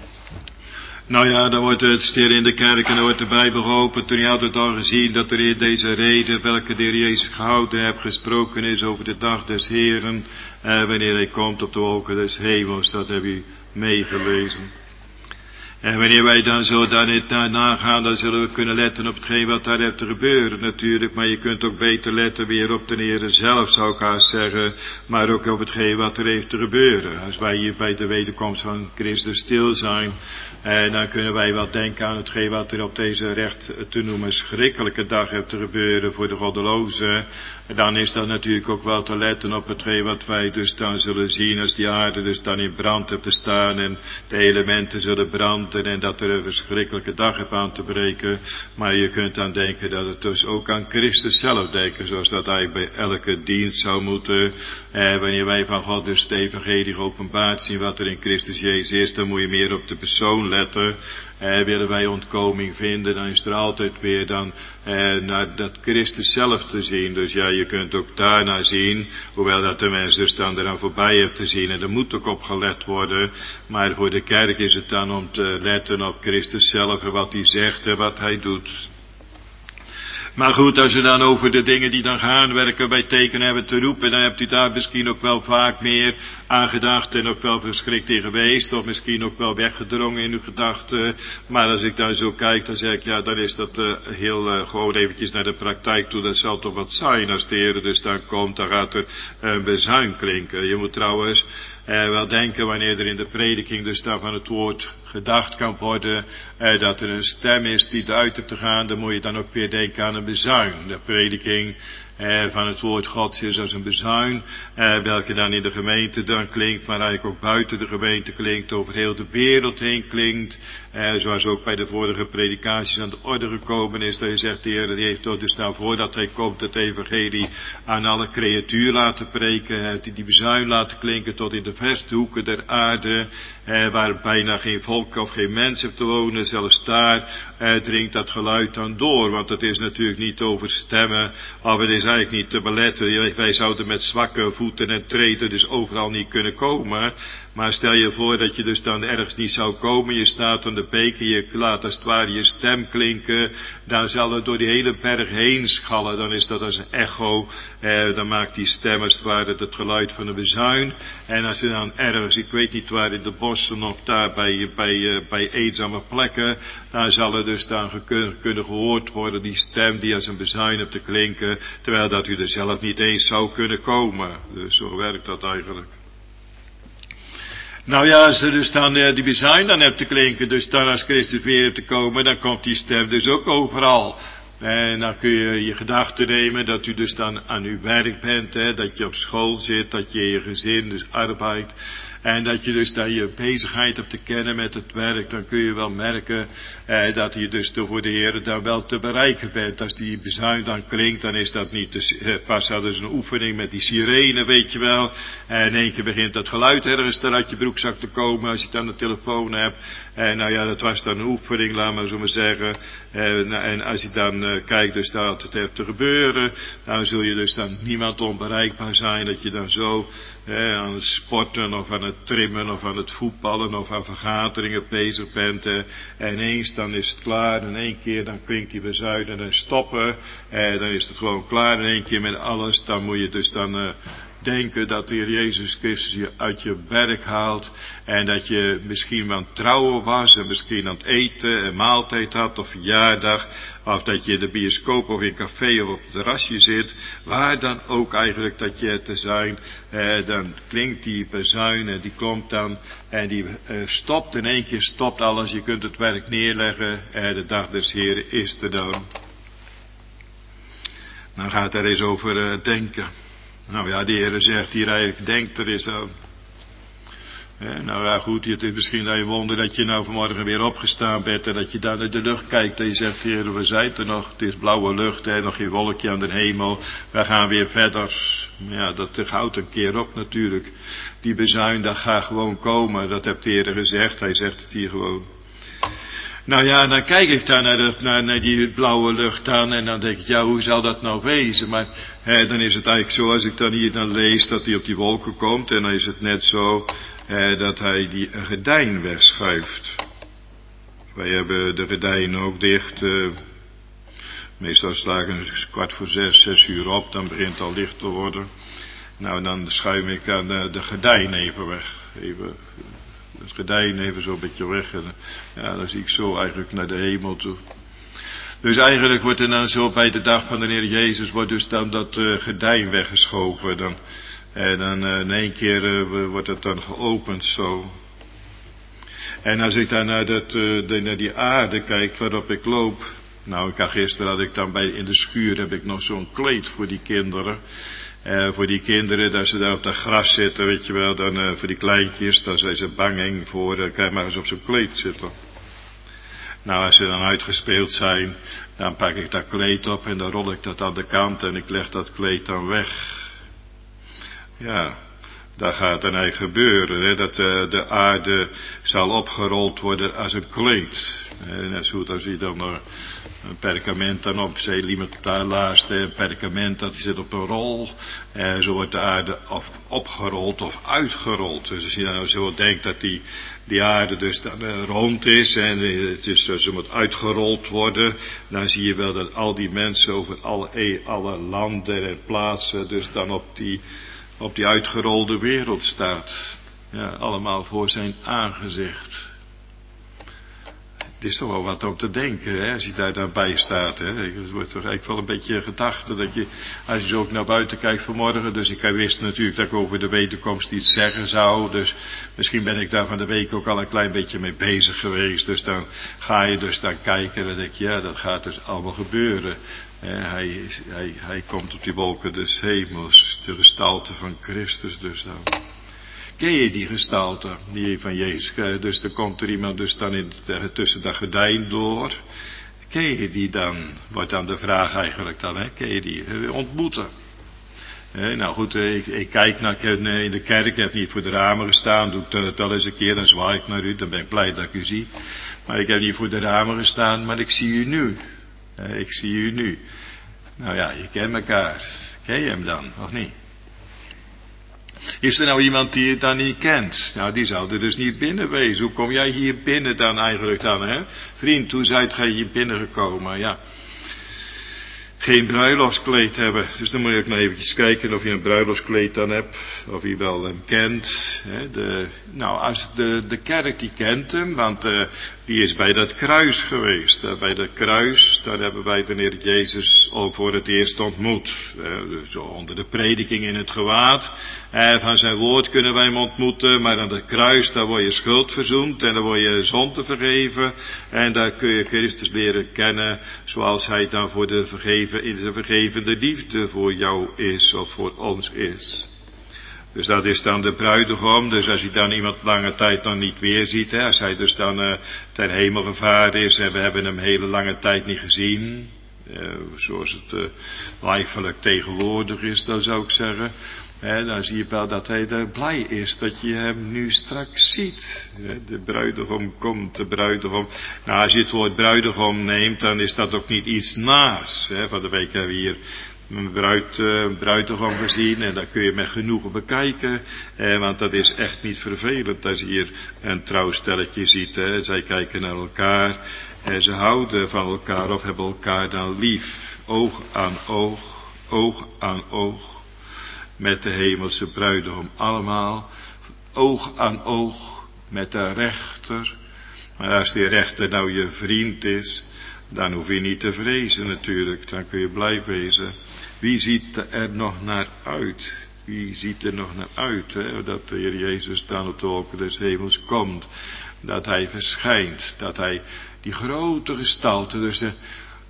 Nou ja, dan wordt het stil in de kerk en dan wordt de Bijbel geopend. Toen je had het al gezien dat er in deze reden, welke de Heer Jezus gehouden heeft, gesproken is over de dag des Heeren. Uh, wanneer hij komt op de wolken des hemels, dat heb u meegelezen. En wanneer wij dan zo daarna gaan, dan zullen we kunnen letten op hetgeen wat daar heeft te gebeuren natuurlijk. Maar je kunt ook beter letten weer op de Heer zelf, zou ik haast zeggen. Maar ook op hetgeen wat er heeft te gebeuren. Als wij hier bij de wederkomst van Christus stil zijn, eh, dan kunnen wij wel denken aan hetgeen wat er op deze recht te noemen schrikkelijke dag heeft te gebeuren voor de goddelozen. En dan is dat natuurlijk ook wel te letten op hetgeen wat wij dus dan zullen zien als die aarde dus dan in brand heeft te staan en de elementen zullen branden. En dat er een verschrikkelijke dag heeft aan te breken. Maar je kunt dan denken dat het dus ook aan Christus zelf denken. Zoals dat eigenlijk bij elke dienst zou moeten. Eh, wanneer wij van God dus de evangelie geopenbaard zien wat er in Christus Jezus is. Dan moet je meer op de persoon letten. Eh, willen wij ontkoming vinden, dan is er altijd weer dan eh, naar dat Christus zelf te zien. Dus ja, je kunt ook daarnaar zien, hoewel dat de mensen dus dan eraan voorbij hebben te zien. En er moet ook op gelet worden. Maar voor de kerk is het dan om te letten op Christus zelf en wat hij zegt en wat hij doet. Maar goed, als we dan over de dingen die dan gaan werken bij tekenen hebben te roepen, dan hebt u daar misschien ook wel vaak meer aan gedacht en ook wel verschrikt in geweest, of misschien ook wel weggedrongen in uw gedachten. Maar als ik daar zo kijk, dan zeg ik, ja, dan is dat uh, heel uh, gewoon eventjes naar de praktijk toe. Dat zal toch wat zijn als de Heer dus dan komt, dan gaat er een bezuin klinken. Je moet trouwens Uh, wel denken wanneer er in de prediking dus daar van het woord gedacht kan worden, uh, dat er een stem is die eruit hebt te gaan, dan moet je dan ook weer denken aan een bezuin. De prediking uh, van het woord Gods is als een bezuin, uh, welke dan in de gemeente dan klinkt, maar eigenlijk ook buiten de gemeente klinkt, over heel de wereld heen klinkt, uh, zoals ook bij de vorige predikaties aan de orde gekomen is, dat je zegt, de Heer die heeft toch dus nou voordat hij komt het evangelie aan alle creatuur laten preken, heeft hij die bezuin laten klinken tot in de verste hoeken der aarde, eh, waar bijna geen volk of geen mens heeft te wonen, zelfs daar eh, dringt dat geluid dan door, want het is natuurlijk niet te overstemmen, of het is eigenlijk niet te beletten. Wij zouden met zwakke voeten en treden dus overal niet kunnen komen. Maar stel je voor dat je dus dan ergens niet zou komen, je staat aan de beek en je laat als het ware je stem klinken, dan zal het door die hele berg heen schallen, dan is dat als een echo, eh, dan maakt die stem als het ware het geluid van een bezuin. En als je dan ergens, ik weet niet waar in de bossen of daar bij, bij, bij eenzame plekken, dan zal het dus dan kunnen, kunnen gehoord worden, die stem die als een bezuin hebt te klinken, terwijl dat u er zelf niet eens zou kunnen komen. Dus zo werkt dat eigenlijk. Nou ja, als er dus dan uh, die bezuin dan hebt te klinken, dus dan als Christus weer hebt te komen, dan komt die stem dus ook overal. En dan kun je je gedachten nemen dat u dus dan aan uw werk bent, hè, dat je op school zit, dat je in je gezin dus arbeidt. En dat je dus dan je bezigheid hebt te kennen met het werk, dan kun je wel merken eh, dat je dus voor de Heer dan wel te bereiken bent. Als die bezuin dan klinkt, dan is dat niet, dus, eh, pas hadden ze een oefening met die sirene, weet je wel. En in één keer begint dat geluid ergens dan uit je broekzak te komen als je het aan de telefoon hebt. En nou ja, dat was dan een oefening, laat maar zo maar zeggen. En, en als je dan uh, kijkt dus dat het heeft te gebeuren, dan zul je dus dan niemand onbereikbaar zijn, dat je dan zo eh, aan het sporten of aan het trimmen of aan het voetballen of aan vergaderingen bezig bent. Eh, en ineens dan is het klaar, en één keer dan klinkt die bezuin en dan stoppen, eh, dan is het gewoon klaar in één keer met alles. Dan moet je dus dan uh, denken dat de Heer Jezus Christus je uit je werk haalt en dat je misschien aan het trouwen was en misschien aan het eten en maaltijd had of verjaardag, of dat je in de bioscoop of in een café of op het terrasje zit, waar dan ook eigenlijk dat je te zijn, eh, dan klinkt die bezuin en die komt dan en die eh, stopt in één keer, stopt alles, je kunt het werk neerleggen en de dag des Heren is er dan. Dan gaat er eens over uh, denken. Nou ja, de Heer zegt hier eigenlijk, denk er eens aan. Ja, nou ja goed, het is misschien dat je wonder dat je nou vanmorgen weer opgestaan bent en dat je daar naar de lucht kijkt en je zegt, Heer, we zijn er nog, het is blauwe lucht, hè, nog geen wolkje aan de hemel, we gaan weer verder. Ja, dat houdt een keer op natuurlijk. Die bezuin, dat gaat gewoon komen, dat heeft de Heer gezegd, hij zegt het hier gewoon. Nou ja, dan kijk ik daar naar, de, naar, naar die blauwe lucht aan en dan denk ik, ja, hoe zal dat nou wezen? Maar hè, dan is het eigenlijk zo, als ik dan hier dan lees dat hij op die wolken komt, en dan is het net zo hè, dat hij die gordijn wegschuift. Wij hebben de gordijnen ook dicht. Uh, meestal slagen ze kwart voor zes, zes uur op, dan begint het al licht te worden. Nou, dan schuim ik dan de, de gordijn even weg. Even, het gordijn even zo'n beetje weg. En ja, dan zie ik zo eigenlijk naar de hemel toe. Dus eigenlijk wordt er dan zo bij de dag van de Heer Jezus, wordt dus dan dat uh, gordijn weggeschoven. Dan, en dan uh, in één keer uh, wordt het dan geopend zo. En als ik dan naar, dat, uh, de, naar die aarde kijk waarop ik loop. Nou, ik had gisteren had ik dan bij, in de schuur heb ik nog zo'n kleed voor die kinderen. Uh, voor die kinderen, dat ze daar op dat gras zitten, weet je wel, dan uh, voor die kleintjes, daar zijn ze bang eng voor, uh, kijk maar eens op zo'n kleed zitten. Nou, als ze dan uitgespeeld zijn, dan pak ik dat kleed op en dan rol ik dat aan de kant en ik leg dat kleed dan weg. Ja, dat gaat dan eigenlijk gebeuren, hè, dat uh, de aarde zal opgerold worden als een kleed. Uh, net zo als je dan uh, een perkament dan op, zei iemand daar laatst, een perkament dat zit op een rol. Uh, zo wordt de aarde op, opgerold of uitgerold. Dus als je nou zo denkt dat die, die aarde dus dan uh, rond is en uh, het is, uh, ze moet uitgerold worden, dan zie je wel dat al die mensen over alle, alle landen en plaatsen dus dan op die, op die uitgerolde wereld staat. Ja, allemaal voor zijn aangezicht. Het is toch wel wat om te denken, hè, als je daar dan bij staat. Hè. Het wordt toch eigenlijk wel een beetje gedachte dat je, als je zo ook naar buiten kijkt vanmorgen. Dus ik wist natuurlijk dat ik over de wederkomst iets zeggen zou. Dus misschien ben ik daar van de week ook al een klein beetje mee bezig geweest. Dus dan ga je dus dan kijken en dan denk je, ja, dat gaat dus allemaal gebeuren. Hij, is, hij, hij komt op die wolken des hemels, de gestalte van Christus dus dan. Ken je die gestalte, die van Jezus? Dus er komt er iemand dus dan in, tussen dat gordijn door. Ken je die dan? Wordt dan de vraag eigenlijk dan, hè? Ken je die? Ontmoeten. He, nou goed, ik, ik kijk naar in de kerk, ik heb niet voor de ramen gestaan, doe ik het al eens een keer, dan zwaai ik naar u, dan ben ik blij dat ik u zie. Maar ik heb niet voor de ramen gestaan, maar ik zie u nu. He, ik zie u nu. Nou ja, je kent elkaar. Ken je hem dan, of niet? Is er nou iemand die het dan niet kent? Nou, die zou er dus niet binnen wezen. Hoe kom jij hier binnen dan eigenlijk dan, hè? Vriend, hoe zijt gij hier binnengekomen? Ja. Geen bruiloftskleed hebben. Dus dan moet je ook nog eventjes kijken of je een bruiloftskleed dan hebt. Of je wel hem kent. Hè? De, nou, als de, de kerk die kent hem, want uh, die is bij dat kruis geweest. Uh, bij dat kruis, daar hebben wij de Heer Jezus al voor het eerst ontmoet. Uh, zo onder de prediking in het gewaad. Uh, van zijn woord kunnen wij hem ontmoeten, maar aan het kruis, daar word je schuld verzoend en dan word je zonde vergeven. En daar kun je Christus leren kennen, zoals hij dan voor de vergeven in de vergevende liefde voor jou is of voor ons is. Dus dat is dan de bruidegom. Dus als je dan iemand lange tijd dan niet weer ziet, hè, als hij dus dan uh, ten hemel gevaren is en we hebben hem hele lange tijd niet gezien, uh, zoals het uh, lijfelijk tegenwoordig is, dan zou ik zeggen, hè, dan zie je wel dat hij er blij is dat je hem nu straks ziet. Hè, de bruidegom komt, de bruidegom. Nou, als je het woord bruidegom neemt, dan is dat ook niet iets naast. Hè. Van de week hebben we hier een bruid, uh, bruidegom gezien en dat kun je met genoegen bekijken. Eh, want dat is echt niet vervelend als je hier een trouwstelletje ziet. Hè. Zij kijken naar elkaar en ze houden van elkaar of hebben elkaar dan lief. Oog aan oog, oog aan oog. Met de hemelse bruidegom allemaal, oog aan oog, met de rechter. Maar als die rechter nou je vriend is, dan hoef je niet te vrezen natuurlijk, dan kun je blij wezen. Wie ziet er nog naar uit? Wie ziet er nog naar uit, hè? Dat de Heer Jezus dan op de wolken des hemels komt, dat hij verschijnt, dat hij die grote gestalte, dus de,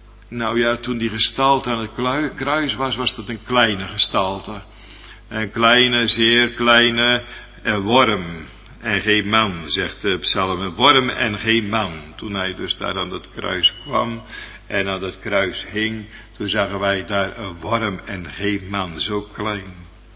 nou ja, toen die gestalte aan het kruis was, was dat een kleine gestalte. Een kleine, zeer kleine eh, worm en geen man, zegt de psalm. Een worm en geen man. Toen hij dus daar aan het kruis kwam en aan het kruis hing, toen zagen wij daar een worm en geen man, zo klein.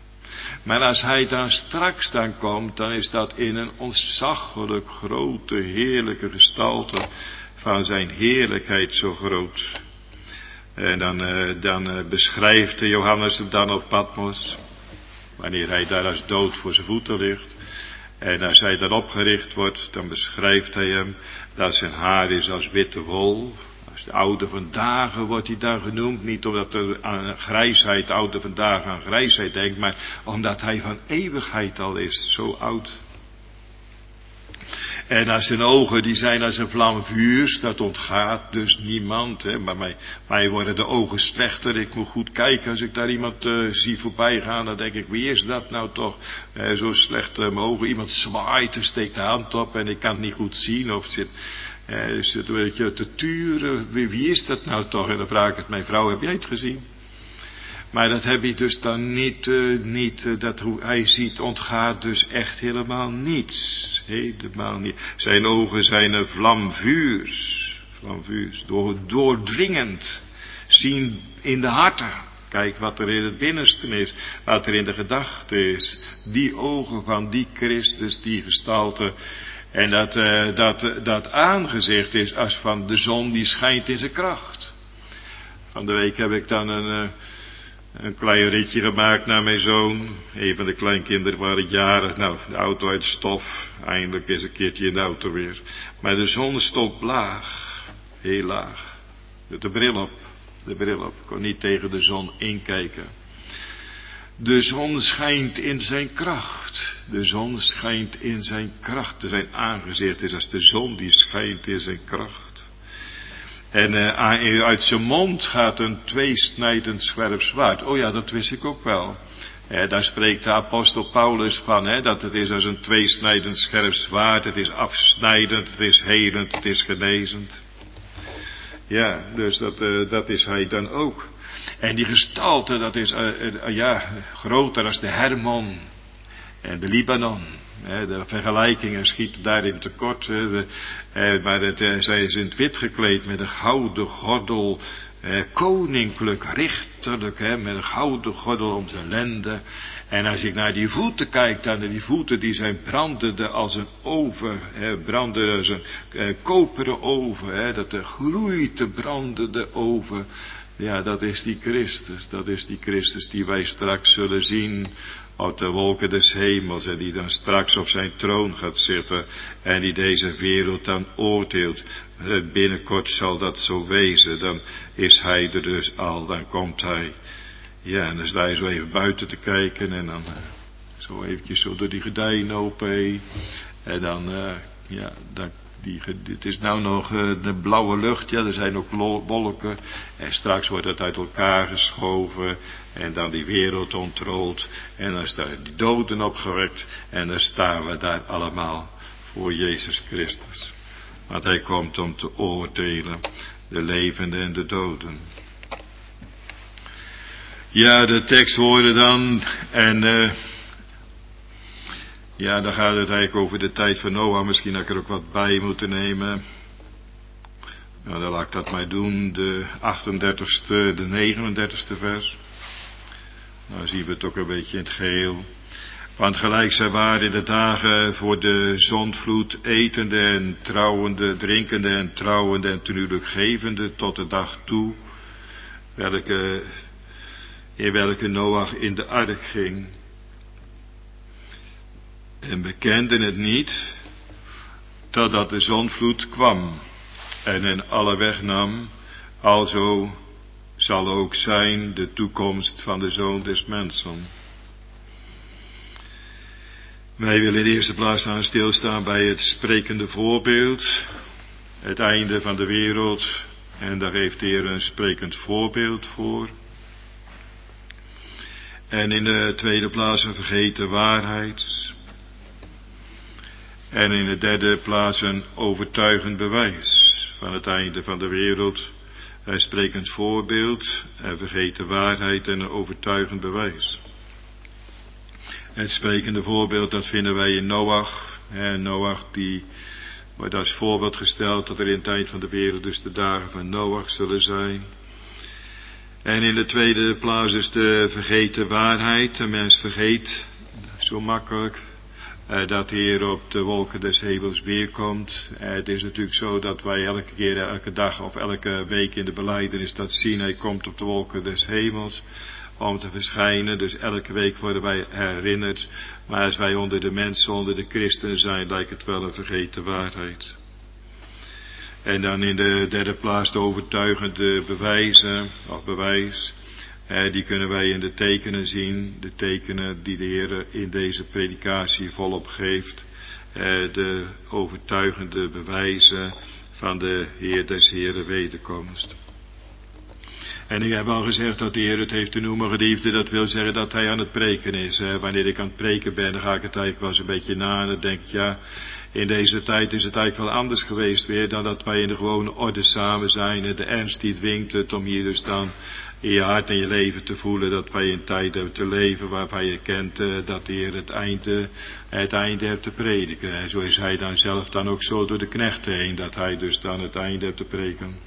Maar als hij dan straks dan komt, dan is dat in een ontzaglijk grote, heerlijke gestalte van zijn heerlijkheid zo groot. En dan, uh, dan uh, beschrijft Johannes hem dan op Patmos, wanneer hij daar als dood voor zijn voeten ligt. En als hij dan opgericht wordt, dan beschrijft hij hem dat zijn haar is als witte wol. Als de oude van dagen wordt hij dan genoemd, niet omdat er aan grijsheid, de oude van dagen aan grijsheid denkt, maar omdat hij van eeuwigheid al is, zo oud. En als zijn ogen, die zijn als een vlam vuurs, dat ontgaat dus niemand. Hè. Maar mij, mij worden de ogen slechter, ik moet goed kijken. Als ik daar iemand uh, zie voorbij gaan, dan denk ik, wie is dat nou toch? Uh, zo slecht uh, mijn ogen, iemand zwaait en steekt de hand op en ik kan het niet goed zien. Of zit, uh, zit een beetje te turen, wie, wie is dat nou toch? En dan vraag ik het mijn vrouw, heb jij het gezien? Maar dat heb je dus dan niet, uh, niet uh, dat hoe hij ziet ontgaat dus echt helemaal niets. Helemaal niet. Zijn ogen zijn een vlam vuurs. Vlam vuurs. Door, doordringend. Zien in de harten. Kijk wat er in het binnenste is. Wat er in de gedachte is. Die ogen van die Christus, die gestalte. En dat, uh, dat, uh, dat aangezicht is als van de zon die schijnt in zijn kracht. Van de week heb ik dan een... Uh, Een klein ritje gemaakt naar mijn zoon. Een van de kleinkinderen waren jarig. Nou, de auto uit stof. Eindelijk is een keertje in de auto weer. Maar de zon stond laag. Heel laag. Met de bril op. De bril op. Ik kon niet tegen de zon inkijken. De zon schijnt in zijn kracht. De zon schijnt in zijn kracht. Zijn aangezicht is als de zon die schijnt in zijn kracht. En uh, uit zijn mond gaat een tweesnijdend scherp zwaard. Oh ja, dat wist ik ook wel. Eh, daar spreekt de apostel Paulus van, hè, dat het is als een tweesnijdend scherp zwaard. Het is afsnijdend, het is helend, het is genezend. Ja, dus dat, uh, dat is hij dan ook. En die gestalte, dat is uh, uh, ja, groter als de Hermon en de Libanon. De vergelijkingen schieten daarin tekort. Maar het, zij is in het wit gekleed met een gouden gordel. Koninklijk, richterlijk. Met een gouden gordel om zijn lenden. En als ik naar die voeten kijk, dan die voeten die zijn brandende als een oven. Brandende als een koperen oven. Dat er gloeit de brandende oven. Ja, dat is die Christus. Dat is die Christus die wij straks zullen zien op de wolken des hemels. En die dan straks op zijn troon gaat zitten. En die deze wereld dan oordeelt. Binnenkort zal dat zo wezen. Dan is hij er dus al. Dan komt hij. Ja, en dan sta je zo even buiten te kijken. En dan uh, zo eventjes zo door die gordijnen open. En dan, uh, ja, dan... Die, het is nou nog uh, de blauwe lucht, ja, er zijn ook wolken. En straks wordt het uit elkaar geschoven. En dan die wereld ontrold. En dan staan die doden opgewekt. En dan staan we daar allemaal voor Jezus Christus. Want hij komt om te oordelen de levenden en de doden. Ja, de tekst hoorde dan. En... Uh, Ja, dan gaat het eigenlijk over de tijd van Noach. Misschien had ik er ook wat bij moeten nemen. Nou, dan laat ik dat maar doen. De achtendertigste, de negenendertigste vers. Nou zien we het ook een beetje in het geheel. Want gelijk zij waren in de dagen voor de zondvloed, etende en trouwende, drinkende en trouwende en tenuurlijk gevende tot de dag toe. Welke, in welke Noach in de ark ging. En bekenden het niet, totdat de zondvloed kwam en hen alle wegnam, alzo zal ook zijn de toekomst van de Zoon des Mensen. Wij willen in de eerste plaats aan stilstaan bij het sprekende voorbeeld, het einde van de wereld, en daar heeft de Heer een sprekend voorbeeld voor. En in de tweede plaats een vergeten waarheid. En in de derde plaats een overtuigend bewijs van het einde van de wereld. Een sprekend voorbeeld, een vergeten waarheid en een overtuigend bewijs. Het sprekende voorbeeld, dat vinden wij in Noach. En Noach die wordt als voorbeeld gesteld dat er in het eind van de wereld dus de dagen van Noach zullen zijn. En in de tweede plaats is de vergeten waarheid. De mens vergeet zo makkelijk. uh, dat de Heer op de wolken des hemels weerkomt. Uh, het is natuurlijk zo dat wij elke keer, elke dag of elke week in de belijdenis dat zien. Hij komt op de wolken des hemels om te verschijnen. Dus elke week worden wij herinnerd. Maar als wij onder de mensen, onder de christenen zijn, lijkt het wel een vergeten waarheid. En dan in de derde plaats de overtuigende bewijzen, of bewijs. Eh, die kunnen wij in de tekenen zien. De tekenen die de Heer in deze predikatie volop geeft. Eh, de overtuigende bewijzen van de Heer des Heren wederkomst. En ik heb al gezegd dat de Heer het heeft te noemen geliefde. Dat wil zeggen dat hij aan het preken is. Hè. Wanneer ik aan het preken ben, dan ga ik het eigenlijk wel eens een beetje na. En dan denk ik, ja, in deze tijd is het eigenlijk wel anders geweest weer. Dan dat wij in de gewone orde samen zijn. En de ernst die dwingt het om hier dus dan in je hart en je leven te voelen. Dat wij in tijd hebben te leven waarvan je kent uh, dat de Heer het einde, het einde hebt te prediken. En zo is hij dan zelf dan ook zo door de knechten heen. Dat hij dus dan het einde hebt te preken.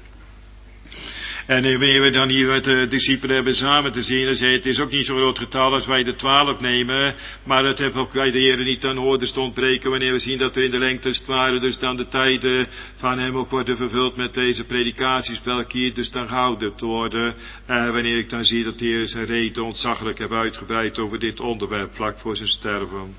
En wanneer we dan hier met de discipelen hebben samen te zien, dan zei het is ook niet zo'n groot getal als wij de twaalf nemen, maar dat hebben ook wij de Heer niet aan orde stond preken, wanneer we zien dat er in de lengte als het ware dus dan de tijden van hem ook worden vervuld met deze predikaties, welke hier dus dan gehouden te worden. En wanneer ik dan zie dat de Heer zijn reden ontzaglijk heeft uitgebreid over dit onderwerp, vlak voor zijn sterven.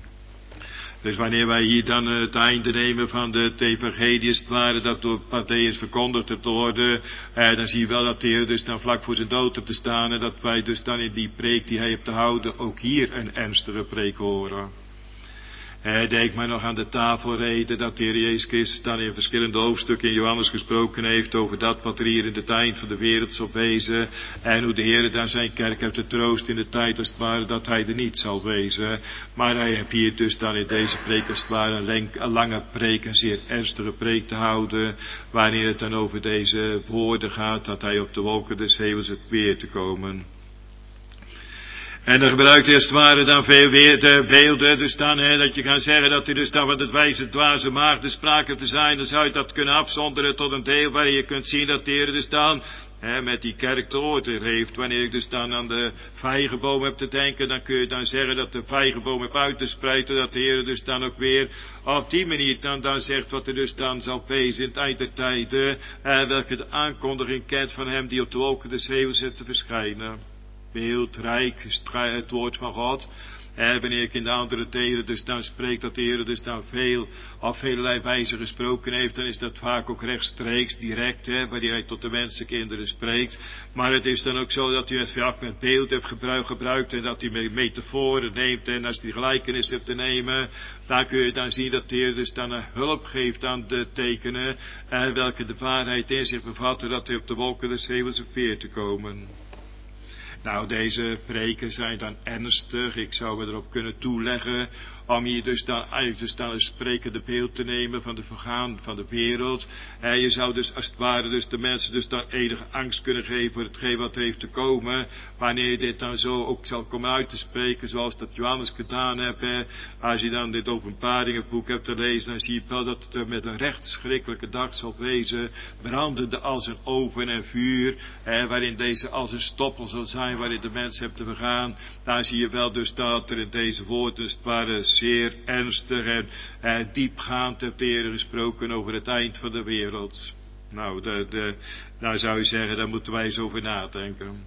Dus wanneer wij hier dan het einde nemen van de evangelie, als het ware, dat door Matthäus verkondigd hebt te worden, eh, dan zie je wel dat de Heer dus dan vlak voor zijn dood hebt te staan, en dat wij dus dan in die preek die hij heeft te houden, ook hier een ernstige preek horen. Eh, denk maar nog aan de tafelreden, dat de Heer Jezus Christus dan in verschillende hoofdstukken in Johannes gesproken heeft over dat wat er hier in het eind van de wereld zal wezen. En hoe de Heer dan zijn kerk heeft te troost in de tijd als het ware dat hij er niet zal wezen. Maar hij heeft hier dus dan in deze preek als het ware een, lenk, een lange preek, een zeer ernstige preek te houden. Wanneer het dan over deze woorden gaat, dat hij op de wolken des hemels het weer te komen. En dan gebruikt hij als het ware dan veel weer de beelden, dus dan hè, dat je kan zeggen dat hij dus dan van het wijze dwaze maagden sprake te zijn, dan zou je dat kunnen afzonderen tot een deel waarin je kunt zien dat de Heer dus dan hè, met die kerk te orde heeft. Wanneer ik dus dan aan de vijgenboom heb te denken, dan kun je dan zeggen dat de vijgenboom heb uit te spreiden, dat de Heer dus dan ook weer op die manier dan, dan zegt wat er dus dan zal wezen in het eind der tijden, eh, welke de aankondiging kent van hem die op de wolken des hemels zit te verschijnen. Beeldrijk, het woord van God. En wanneer ik in de andere delen dus dan spreek dat de Heer dus dan veel op velelei wijze gesproken heeft, dan is dat vaak ook rechtstreeks, direct, hè, wanneer hij tot de mensenkinderen spreekt. Maar het is dan ook zo dat hij het vaak met beeld heeft gebruikt, gebruikt en dat hij met metaforen neemt, en als hij gelijkenis hebt te nemen, dan kun je dan zien dat de Heer dus dan een hulp geeft aan de tekenen, eh, welke de waarheid in zich bevatten, dat hij op de wolken des hemels op weer te komen. Nou, deze preken zijn dan ernstig. Ik zou me erop kunnen toeleggen om hier dus dan eigenlijk dus dan een sprekende beeld te nemen van de vergaan van de wereld. En je zou dus als het ware dus de mensen dus dan enige angst kunnen geven voor hetgeen wat heeft te komen. Wanneer je dit dan zo ook zal komen uit te spreken zoals dat Johannes gedaan heeft. Hè. Als je dan dit openbaringenboek hebt te lezen, dan zie je wel dat het er met een recht schrikkelijke dag zal wezen. Brandende als een oven en vuur. Hè, waarin deze als een stoppel zal zijn, waarin de mensen hebben te vergaan. Daar zie je wel dus dat er in deze woorden dus het ware zeer ernstig en eh, diepgaand heeft de Heer gesproken over het eind van de wereld. Nou, de, de, nou zou je zeggen, daar moeten wij eens over nadenken.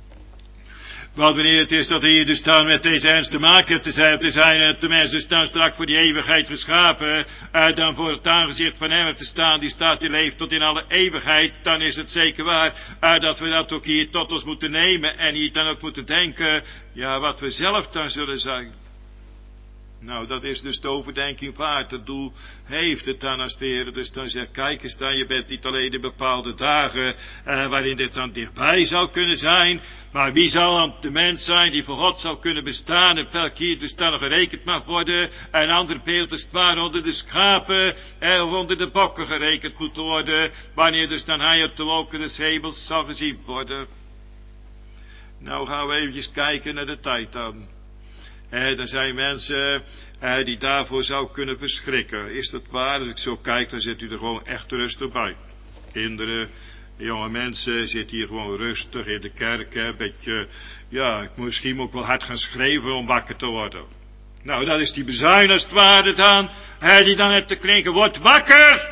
Want wanneer het is dat hier dus dan met deze ernst te maken hebt, te zijn, te zijn de mensen staan straks voor die eeuwigheid geschapen, uh, dan voor het aangezicht van hem te staan, die staat, die leeft tot in alle eeuwigheid, dan is het zeker waar uh, dat we dat ook hier tot ons moeten nemen en hier dan ook moeten denken, ja, wat we zelf dan zullen zijn. Nou, dat is dus de overdenking waard. Het doel heeft het dan als de Heer dus dan zegt, kijk eens dan, je bent niet alleen in bepaalde dagen eh, waarin dit dan dichtbij zou kunnen zijn, maar wie zal dan de mens zijn die voor God zou kunnen bestaan en welk hier dus dan nog gerekend mag worden. Een ander beeld is het waar onder de schapen eh, of onder de bokken gerekend moet worden, wanneer dus dan hij op de wolken des hemels zal gezien worden. Nou gaan we eventjes kijken naar de tijd dan. Eh, er zijn mensen eh, die daarvoor zou kunnen verschrikken. Is dat waar? Als ik zo kijk, dan zit u er gewoon echt rustig bij. Kinderen, jonge mensen zitten hier gewoon rustig in de kerk. Een beetje, ja, misschien ook wel hard gaan schreeuwen om wakker te worden. Nou, dat is die bezuin als het ware dan, hij die dan heeft te klinken, wordt wakker!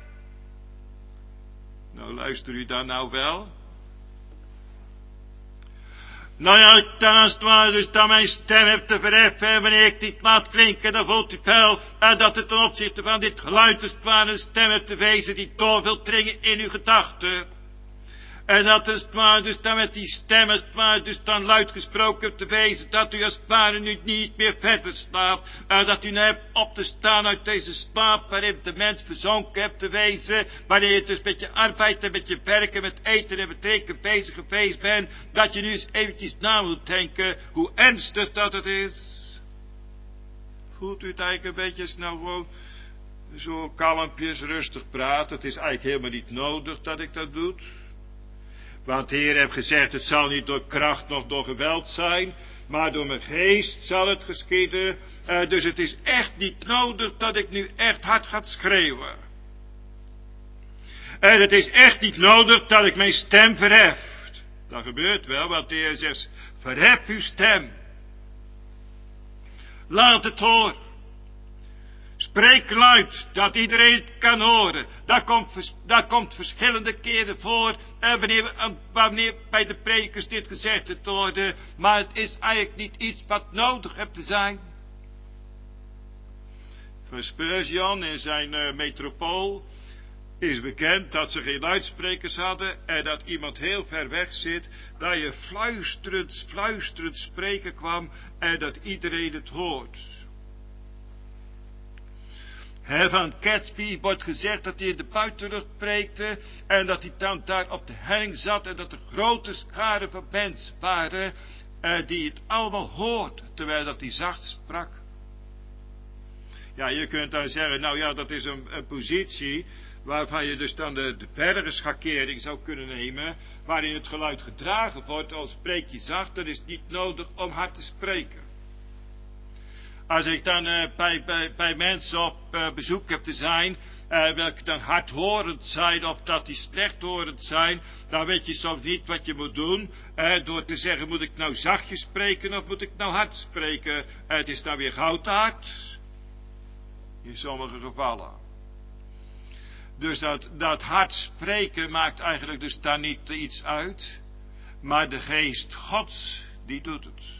Nou, luister u dan nou wel? Nou ja, dan als het ware dus dan mijn stem heb te verheffen, wanneer ik dit laat klinken, dan voelt u wel, en dat het ten opzichte van dit geluid als het ware een stem heb te wezen, die door wil dringen in uw gedachten. En dat is het ware dus dan met die stem als het ware dus dan luid gesproken te wezen, dat u als het ware nu niet meer verder slaapt. En dat u nu hebt op te staan uit deze slaap waarin de mens verzonken hebt te wezen. Wanneer je dus met je arbeid en met je werken, met eten en met drinken bezig geweest bent. Dat je nu eens eventjes na moet denken hoe ernstig dat het is. Voelt u het eigenlijk een beetje als nou gewoon zo kalmpjes rustig praten. Het is eigenlijk helemaal niet nodig dat ik dat doe. Want de Heer heeft gezegd, het zal niet door kracht noch door geweld zijn, maar door mijn geest zal het geschieden. Uh, dus het is echt niet nodig dat ik nu echt hard ga schreeuwen. En het is echt niet nodig dat ik mijn stem verhef. Dat gebeurt wel, want de Heer zegt, verhef uw stem. Laat het horen. Spreek luid, dat iedereen het kan horen. Dat komt, dat komt verschillende keren voor, eh, wanneer, wanneer bij de predikers dit gezegd het worden. Maar het is eigenlijk niet iets wat nodig hebt te zijn. Van Spurgeon in zijn uh, metropool is bekend dat ze geen luidsprekers hadden en dat iemand heel ver weg zit, dat je fluisterend, fluisterend spreken kwam en dat iedereen het hoort. He, van Gatsby wordt gezegd dat hij in de buitenlucht preekte en dat hij dan daar op de helling zat en dat er grote scharen van mensen waren eh, die het allemaal hoorden terwijl dat hij zacht sprak. Ja, je kunt dan zeggen, nou ja, dat is een, een positie waarvan je dus dan de, de bergenschakering zou kunnen nemen, waarin het geluid gedragen wordt, als spreek je zacht, dan is het niet nodig om hard te spreken. Als ik dan uh, bij, bij, bij mensen op uh, bezoek heb te zijn, uh, welke dan hardhorend zijn of dat die slechthorend zijn, dan weet je soms niet wat je moet doen, uh, door te zeggen, moet ik nou zachtjes spreken of moet ik nou hard spreken? Uh, het is dan weer goud hard, in sommige gevallen. Dus dat, dat hard spreken maakt eigenlijk dus daar niet iets uit, maar de geest Gods, die doet het.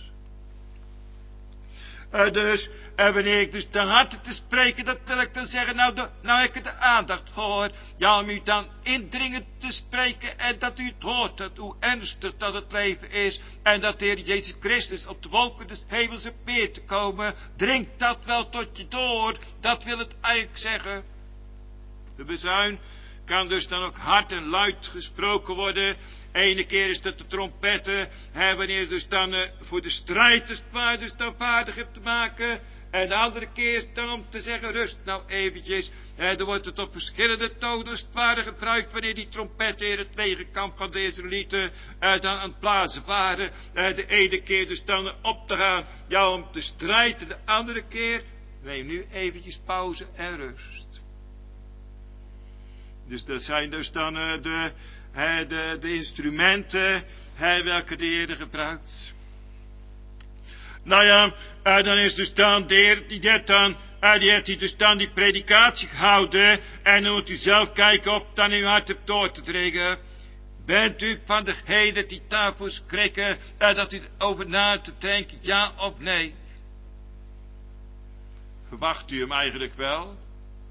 Uh, dus, uh, wanneer ik dus dan hard te spreken, dat wil ik dan zeggen, nou, de, nou heb ik er de aandacht voor. Ja, om u dan indringend te spreken en dat u het hoort, dat hoe ernstig dat het leven is. En dat de Heer Jezus Christus op de wolken des hemels op weer te komen. Dringt dat wel tot je door, dat wil het eigenlijk zeggen. De bezuin kan dus dan ook hard en luid gesproken worden. Ene keer is dat de trompetten, hè, wanneer dus dan uh, voor de strijd is het dus dan vaardig hebt te maken. En de andere keer is het dan om te zeggen, rust nou eventjes. Hè, dan wordt het op verschillende tonen als het ware gebruikt, wanneer die trompetten in het legerkamp van de Israëlieten uh, dan aan het blazen waren. Uh, de ene keer dus dan op te gaan, ja, om te strijden. De andere keer, neem nu eventjes pauze en rust. Dus dat zijn dus dan uh, de, uh, de, de instrumenten uh, welke de Heer gebruikt. Nou ja, uh, dan is dus dan de Heer die dit dan, uh, die heeft hij dus dan die predikatie gehouden. En dan moet u zelf kijken of dan in uw hart hebt door te dringen. Bent u van degene die daarvoor schrikken, uh, dat u erover na te denken, ja of nee? Verwacht u hem eigenlijk wel?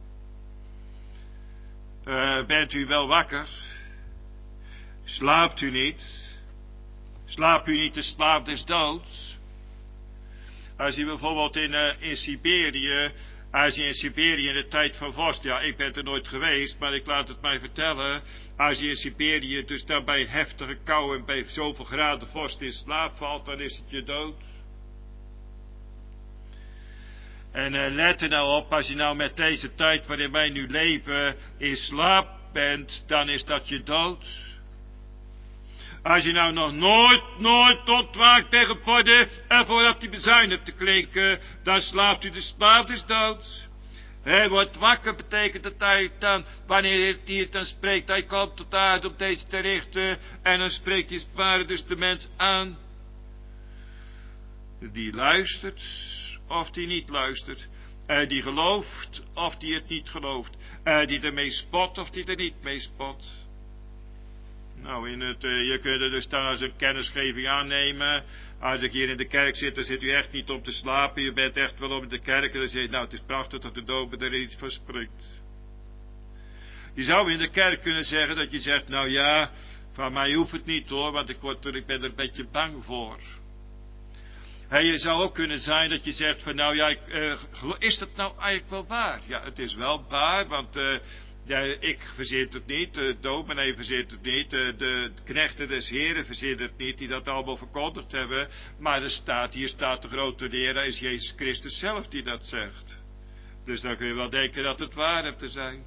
Uh, bent u wel wakker? Slaapt u niet? Slaapt u niet de slaap des doods? Als u bijvoorbeeld in, uh, in Siberië, als u in Siberië in de tijd van vorst, ja, ik ben er nooit geweest, maar ik laat het mij vertellen, als je in Siberië dus dan bij heftige kou en bij zoveel graden vorst in slaap valt, dan is het je dood. En uh, let er nou op, als je nou met deze tijd waarin wij nu leven in slaap bent, dan is dat je dood. Als je nou nog nooit, nooit ontwaakt bent geworden en voordat die bezuin hebt te klinken, dan slaapt u de slaap des doods. Hij wordt wakker, betekent dat hij dan, wanneer hij het dan spreekt, hij komt tot aarde om deze te richten en dan spreekt hij dus de mens aan. Die luistert of die niet luistert. Uh, die gelooft of die het niet gelooft. Uh, die ermee spot of die er niet mee spot. Nou, in het, uh, je kunt er dus dan als een kennisgeving aannemen. Als ik hier in de kerk zit, dan zit u echt niet om te slapen. Je bent echt wel op de kerk. En dan zeg je, nou, het is prachtig dat de doper er iets van spreekt. Je zou in de kerk kunnen zeggen dat je zegt, nou ja, van mij hoeft het niet hoor, want ik, word er, ik ben er een beetje bang voor. Hey, je zou ook kunnen zijn dat je zegt van nou ja, ik, uh, is dat nou eigenlijk wel waar? Ja, het is wel waar, want uh, ja, ik verzint het niet, de dominee verzint het niet, de, de knechten des heren verzint het niet, die dat allemaal verkondigd hebben. Maar er staat, hier staat de grote leraar, is Jezus Christus zelf die dat zegt. Dus dan kun je wel denken dat het waar hebt te zijn.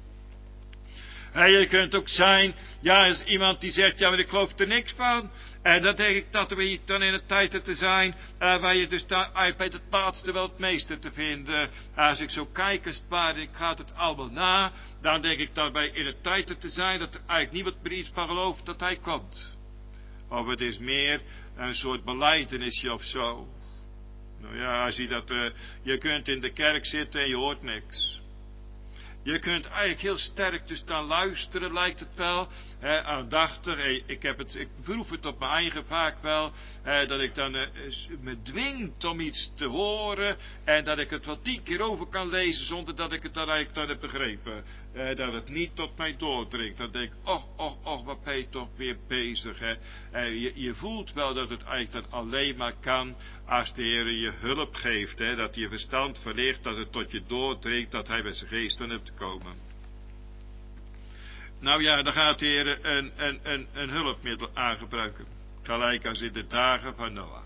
En je kunt ook zijn, ja, is iemand die zegt, ja, maar ik geloof er niks van. En dan denk ik dat we dan in een tijd te zijn, uh, waar je dus daar bij het laatste wel het meeste te vinden. Als ik zo kijk, als het ware, ik ga het allemaal na, dan denk ik dat wij in een tijd te zijn, dat er eigenlijk niemand meer iets van gelooft dat hij komt. Of het is meer een soort belijdenisje of zo. Nou ja, als je dat, uh, je kunt in de kerk zitten en je hoort niks. Je kunt eigenlijk heel sterk dus dan luisteren, lijkt het wel, hè, aandachtig. Ik, heb het, ik proef het op mijn eigen vaak wel, hè, dat ik dan eh, me dwingt om iets te horen en dat ik het wel tien keer over kan lezen zonder dat ik het dan eigenlijk dan heb begrepen. Eh, dat het niet tot mij doordringt. Dan denk ik, och, och, och, wat ben je toch weer bezig. Hè. Eh, je, je voelt wel dat het eigenlijk dan alleen maar kan als de Heer je hulp geeft. Hè, dat je verstand verlicht, dat het tot je doordringt, dat hij met zijn geest dan hebt te komen. Nou ja, dan gaat de Heer een, een, een, een hulpmiddel aangebruiken. Gelijk als in de dagen van Noach.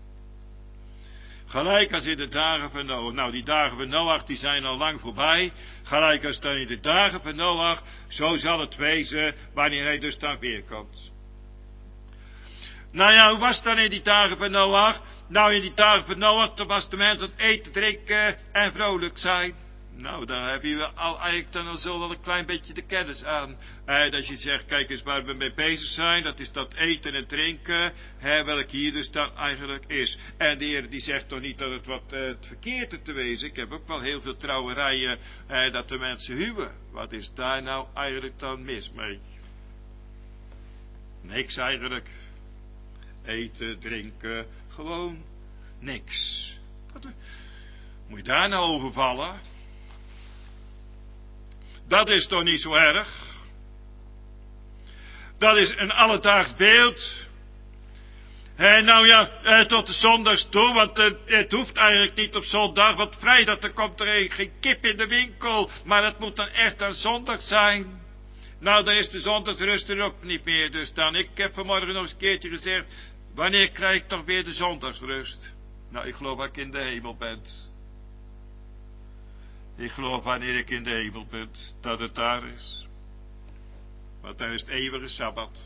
Gelijk als in de dagen van Noach. Nou, die dagen van Noach, die zijn al lang voorbij. Gelijk als dan in de dagen van Noach, zo zal het wezen wanneer hij dus dan weer komt. Nou ja, hoe was het dan in die dagen van Noach? Nou, in die dagen van Noach, toen was de mens aan het eten, drinken en vrolijk zijn. Nou, daar heb je al eigenlijk dan al zo wel een klein beetje de kennis aan. Eh, dat je zegt, kijk eens waar we mee bezig zijn, dat is dat eten en drinken, hè, welk hier dus dan eigenlijk is. En de Heer die zegt toch niet dat het wat eh, het verkeerde te wezen. Ik heb ook wel heel veel trouwerijen, eh, dat de mensen huwen. Wat is daar nou eigenlijk dan mis mee? Niks eigenlijk. Eten, drinken, gewoon niks. Wat, moet je daar nou over vallen? Dat is toch niet zo erg? Dat is een alledaags beeld. En nou ja, eh, tot de zondags toe, want eh, het hoeft eigenlijk niet op zondag, want vrijdag dan komt er geen kip in de winkel, maar het moet dan echt aan zondag zijn. Nou, dan is de zondagsrust er ook niet meer, dus dan. Ik heb vanmorgen nog eens een keertje gezegd, wanneer krijg ik toch weer de zondagsrust? Nou, ik geloof dat ik in de hemel ben. Ik geloof wanneer ik in de hemel ben, dat het daar is. Want daar is het eeuwige Sabbat.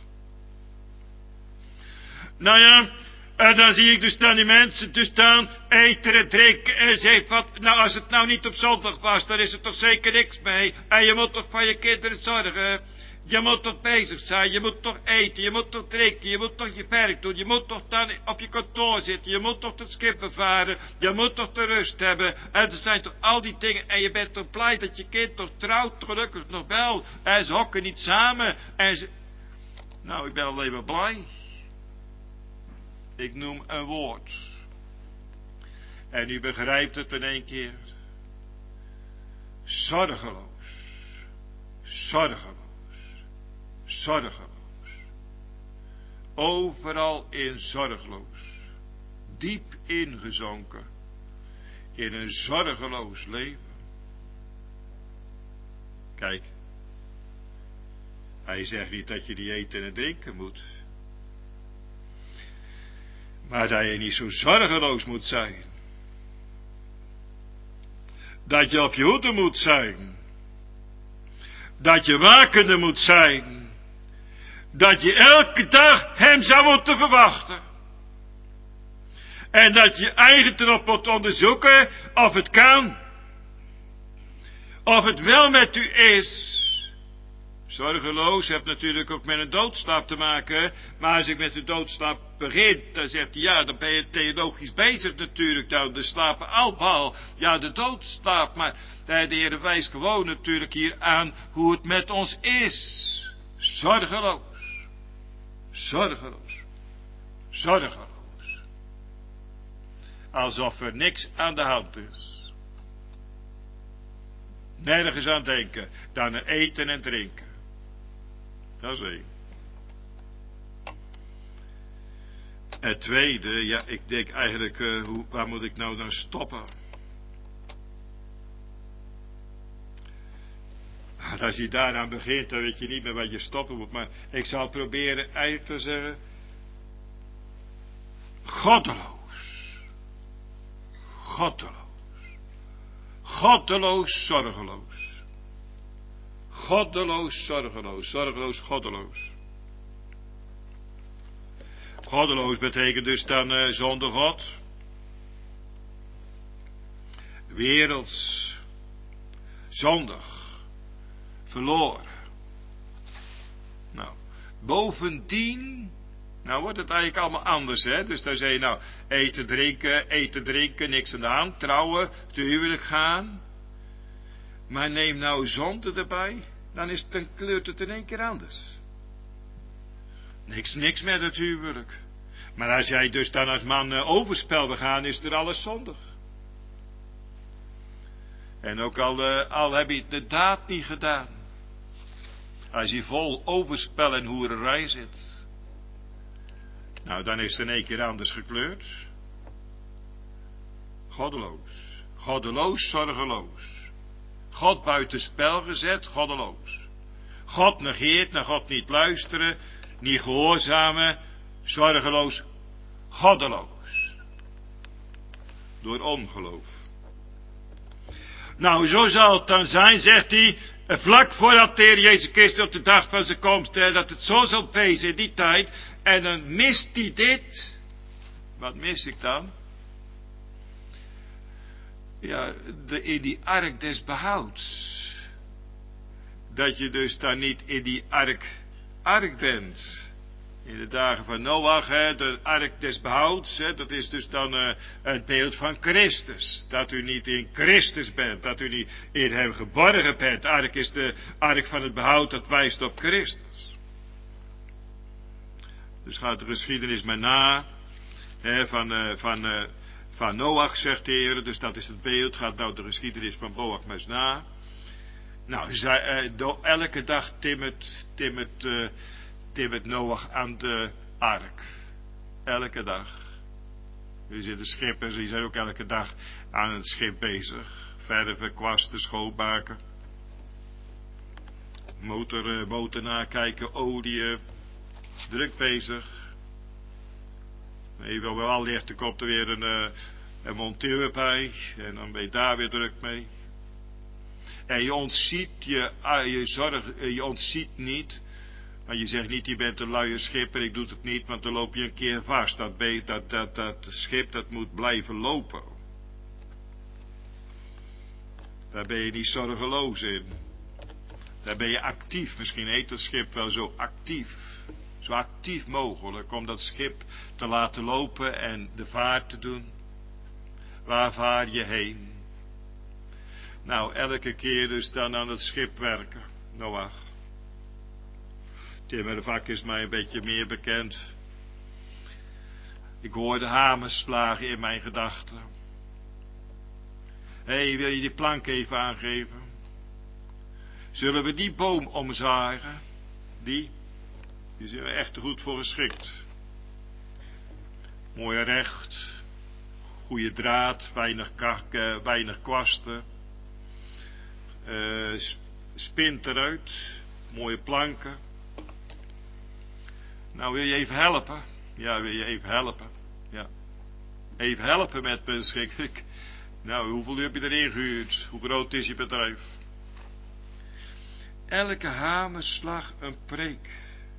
Nou ja, en dan zie ik dus dan die mensen dus dan eten en drinken en zeg wat, nou als het nou niet op zondag was, dan is er toch zeker niks mee. En je moet toch van je kinderen zorgen. Je moet toch bezig zijn, je moet toch eten, je moet toch drinken, je moet toch je werk doen, je moet toch dan op je kantoor zitten, je moet toch het schip bevaren, je moet toch de rust hebben. En er zijn toch al die dingen en je bent toch blij dat je kind toch trouwt, gelukkig nog wel. En ze hokken niet samen en ze... Nou, ik ben alleen maar blij. Ik noem een woord. En u begrijpt het in één keer. Zorgeloos. Zorgeloos. Zorgeloos. Overal in zorgeloos. Diep ingezonken. In een zorgeloos leven. Kijk. Hij zegt niet dat je niet eten en drinken moet. Maar dat je niet zo zorgeloos moet zijn. Dat je op je hoede moet zijn. Dat je wakende moet zijn. Dat je elke dag hem zou moeten verwachten. En dat je eigen erop moet onderzoeken of het kan. Of het wel met u is. Zorgeloos heeft natuurlijk ook met een doodslaap te maken. Maar als ik met de doodslaap begin, dan zegt hij, ja, dan ben je theologisch bezig natuurlijk. Dan de slapen allemaal, ja, de doodslaap. Maar de Heer wijst gewoon natuurlijk hier aan hoe het met ons is. Zorgeloos. Zorgeloos. Zorgeloos. Alsof er niks aan de hand is. Nergens aan denken dan aan eten en drinken. Dat is één. Het tweede, ja, ik denk eigenlijk, uh, hoe, waar moet ik nou dan stoppen? Als je daaraan begint, dan weet je niet meer waar je stoppen moet. Maar ik zal proberen eigenlijk te zeggen, goddeloos. Goddeloos. Goddeloos, zorgeloos. Goddeloos, zorgeloos. Zorgeloos, goddeloos. Goddeloos betekent dus dan uh, zonder God. Werelds. Zondig. Verloren. Nou, bovendien, nou wordt het eigenlijk allemaal anders, hè. Dus dan zei je nou, eten, drinken, eten, drinken, niks aan de hand, trouwen, te huwelijk gaan. Maar neem nou zonde erbij, dan, is het, dan kleurt het in één keer anders. Niks, niks met het huwelijk. Maar als jij dus dan als man uh, overspel begaan, is er alles zondig. En ook al, uh, al heb je de daad niet gedaan. Als je vol overspel en hoererij zit. Nou, dan is het in één keer anders gekleurd. Goddeloos. Goddeloos, zorgeloos. God buitenspel gezet, goddeloos. God negeert, naar God niet luisteren, niet gehoorzamen, zorgeloos, goddeloos. Door ongeloof. Nou, zo zal het dan zijn, zegt hij, vlak voordat de Heer Jezus Christus op de dag van zijn komst, dat het zo zal wezen in die tijd, en dan mist hij dit. Wat mis ik dan? Ja, de, in die ark des behouds. Dat je dus dan niet in die ark, ark bent. In de dagen van Noach, hè, de ark des behouds, hè, dat is dus dan uh, het beeld van Christus. Dat u niet in Christus bent, dat u niet in hem geborgen bent. De ark is de ark van het behoud, dat wijst op Christus. Dus gaat de geschiedenis maar na, hè, van, uh, van, uh, van Noach, zegt de Heer, dus dat is het beeld, gaat nou de geschiedenis van Noach maar eens na. Nou, zij, uh, do, elke dag timmert, timmert, uh, timmert Noach aan de ark. Elke dag. Er zitten schippers, die zijn ook elke dag aan het schip bezig. Verven, kwasten, schoonmaken. Motor, uh, motor nakijken, olie. Druk bezig. Even wel licht, dan komt er weer een, uh, een monteur bij. En dan ben je daar weer druk mee. En je ontziet, je, je, zorg, je ontziet niet. Maar je zegt niet, je bent een luie schipper, ik doe het niet, want dan loop je een keer vast. Dat, dat, dat, dat schip, dat moet blijven lopen. Daar ben je niet zorgeloos in. Daar ben je actief. Misschien heet het schip wel zo actief. Zo actief mogelijk om dat schip te laten lopen en de vaart te doen. Waar vaar je heen? Nou, elke keer dus dan aan het schip werken. Noach. Timmervak is mij een beetje meer bekend. Ik hoorde hamerslagen in mijn gedachten. Hé, hey, wil je die plank even aangeven? Zullen we die boom omzagen? Die? Die zijn er echt goed voor geschikt. Mooi recht. Goede draad. Weinig, kak, uh, weinig kwasten. Uh, spint eruit. Mooie planken. Nou, wil je even helpen? Ja, wil je even helpen? Ja. Even helpen met mijn schik. Nou, hoeveel uur heb je erin gehuurd? Hoe groot is je bedrijf? Elke hamerslag een preek.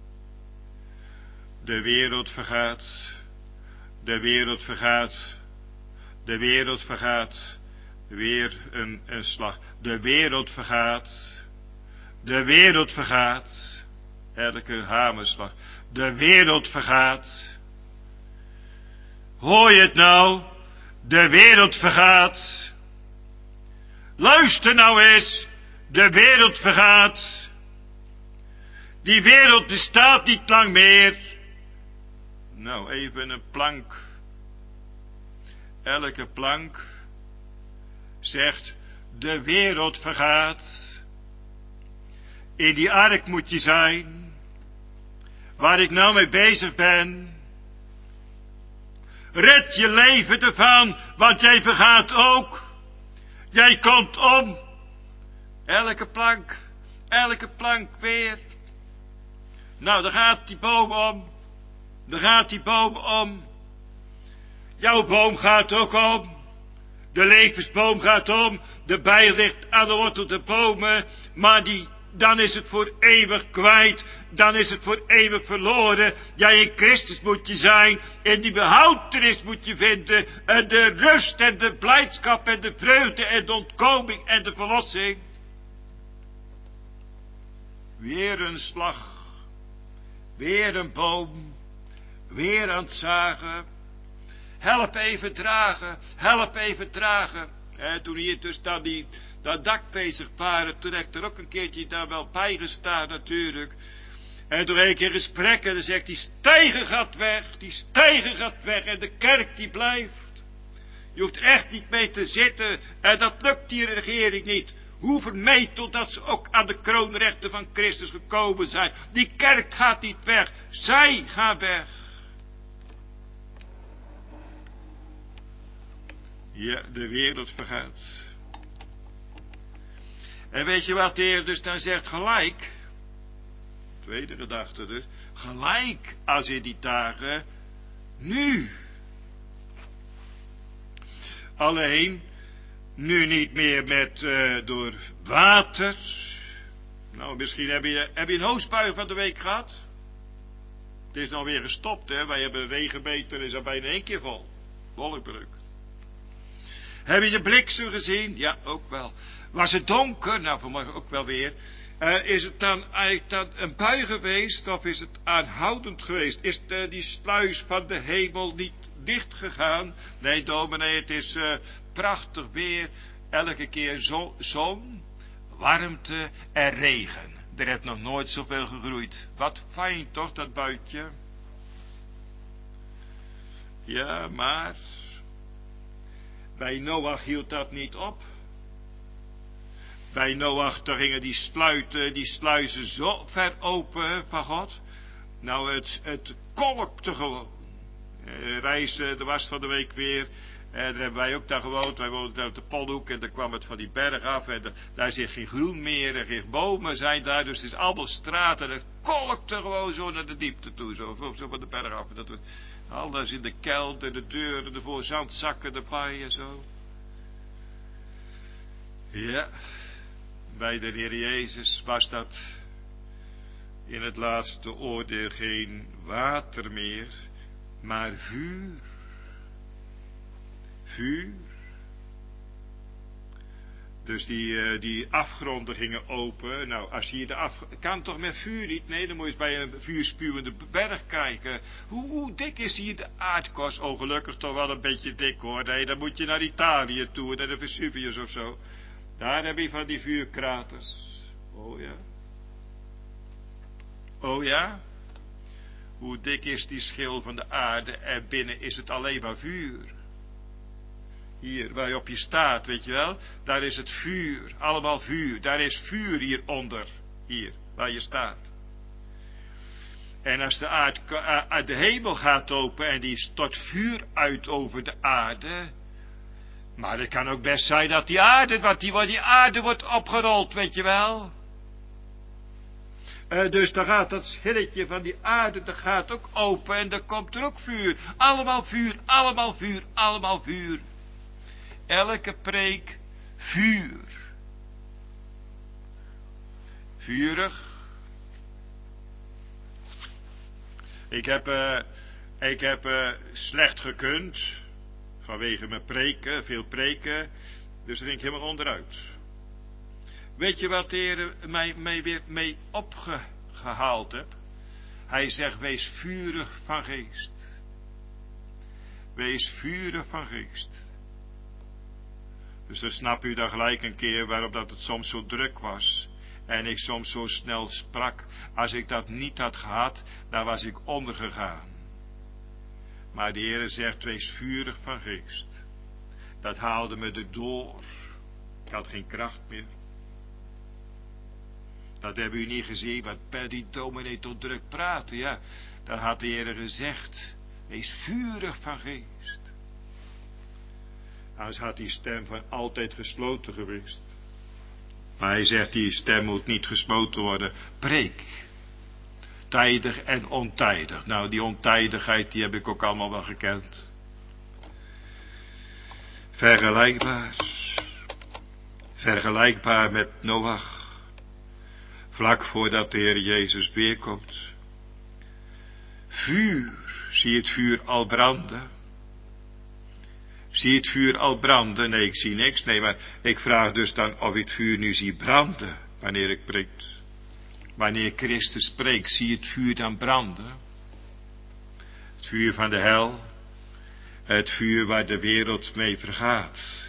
De wereld vergaat. De wereld vergaat. De wereld vergaat. Weer een, een slag. De wereld vergaat. De wereld vergaat. Elke hamerslag. De wereld vergaat. Hoor je het nou? De wereld vergaat. Luister nou eens. De wereld vergaat. Die wereld bestaat niet lang meer. Nou, even een plank. Elke plank zegt, de wereld vergaat. In die ark moet je zijn, waar ik nou mee bezig ben. Red je leven ervan, want jij vergaat ook. Jij komt om. Elke plank, elke plank weer. Nou, daar gaat die boom om. Daar gaat die boom om. Jouw boom gaat ook om. De levensboom gaat om. De bij ligt aan de wortel der bomen. Maar die, dan is het voor eeuwig kwijt. Dan is het voor eeuwig verloren. Jij in Christus moet je zijn. En die behoudenis moet je vinden. En de rust en de blijdschap en de vreugde en de ontkoming en de verlossing. Weer een slag. Weer een boom. Weer aan het zagen. Help even dragen. Help even dragen. En toen hier dus dan die, dat dak bezig waren. Toen heb ik er ook een keertje daar wel bij gestaan natuurlijk. En toen een keer gesprekken. Dan zegt die steiger gaat weg. Die steiger gaat weg. En de kerk die blijft. Je hoeft echt niet mee te zitten. En dat lukt die regering niet. Hoe vermetel dat ze ook aan de kroonrechten van Christus gekomen zijn. Die kerk gaat niet weg. Zij gaan weg. Ja, de wereld vergaat. En weet je wat de Heer dus dan zegt? Gelijk. Tweede gedachte dus. Gelijk als in die dagen. Nu. Alleen. Nu niet meer met uh, door water. Nou, misschien heb je, heb je een hoosbui van de week gehad. Het is nou weer gestopt, hè. Wij hebben een regenmeter, is er bijna één keer vol. Wolkbreuk. Heb je de bliksem gezien? Ja, ook wel. Was het donker? Nou, vanmorgen ook wel weer. Uh, is het dan eigenlijk dan een bui geweest? Of is het aanhoudend geweest? Is de, die sluis van de hemel niet dicht gegaan? Nee, dominee, het is uh, prachtig weer. Elke keer zo, zon, warmte en regen. Er heeft nog nooit zoveel gegroeid. Wat fijn toch, dat buitje? Ja, maar bij Noach hield dat niet op. Bij Noach, daar gingen die sluiten, die sluizen zo ver open van God. Nou, het, het kolkte gewoon. Uh, reizen, er was van de week weer. Uh, daar hebben wij ook daar gewoond. Wij woonden uit de Polhoek en dan kwam het van die berg af. En de, daar zit geen groen meer en geen bomen zijn daar. Dus het is allemaal straten. En het kolkte gewoon zo naar de diepte toe. Zo, zo van de berg af. Dat we, alles in de kelder, de deuren, de voor zandzakken, de paaien zo. Ja. Bij de Heer Jezus was dat in het laatste oordeel geen water meer, maar vuur. Vuur. Dus die, uh, die afgronden gingen open. Nou, als je de af... kan toch met vuur niet? Nee, dan moet je eens bij een vuurspuwende berg kijken. Hoe, hoe dik is hier de aardkorst? Oh, gelukkig toch wel een beetje dik hoor. Nee, dan moet je naar Italië toe, naar de Vesuvius of zo. Daar heb je van die vuurkraters. Oh ja. Oh ja. Hoe dik is die schil van de aarde en binnen is het alleen maar vuur. Hier, waar je op je staat, weet je wel. Daar is het vuur, allemaal vuur. Daar is vuur hieronder. Hier, waar je staat. En als de, aard, de hemel gaat open en die stort vuur uit over de aarde. Maar het kan ook best zijn dat die aarde, wat die, die aarde wordt opgerold, weet je wel. Uh, dus dan gaat dat schilletje van die aarde, dat gaat ook open en dan komt er ook vuur. Allemaal vuur, allemaal vuur, allemaal vuur. Elke preek, vuur. Vurig. Ik heb, uh, ik heb uh, slecht gekund. Vanwege mijn preken, veel preken. Dus dan ging ik helemaal onderuit. Weet je wat de Heer mij, mij weer mee opgehaald heeft? Hij zegt, wees vurig van geest. Wees vurig van geest. Dus dan snap u dan gelijk een keer waarom dat het soms zo druk was. En ik soms zo snel sprak. Als ik dat niet had gehad, dan was ik ondergegaan. Maar de Heer zegt, wees vurig van geest. Dat haalde me erdoor. Ik had geen kracht meer. Dat hebben u niet gezien, wat per die dominee tot druk praten, ja. Dat had de Heer gezegd, wees vurig van geest. Anders had die stem van altijd gesloten geweest. Maar hij zegt, die stem moet niet gesloten worden. Preek. Tijdig en ontijdig. Nou, die ontijdigheid, die heb ik ook allemaal wel gekend. Vergelijkbaar. Vergelijkbaar met Noach. Vlak voordat de Heer Jezus weerkomt. Vuur. Zie je het vuur al branden? Zie je het vuur al branden? Nee, ik zie niks. Nee, maar ik vraag dus dan of je het vuur nu ziet branden. Wanneer ik preek. Wanneer Christus spreekt, zie je het vuur dan branden? Het vuur van de hel. Het vuur waar de wereld mee vergaat.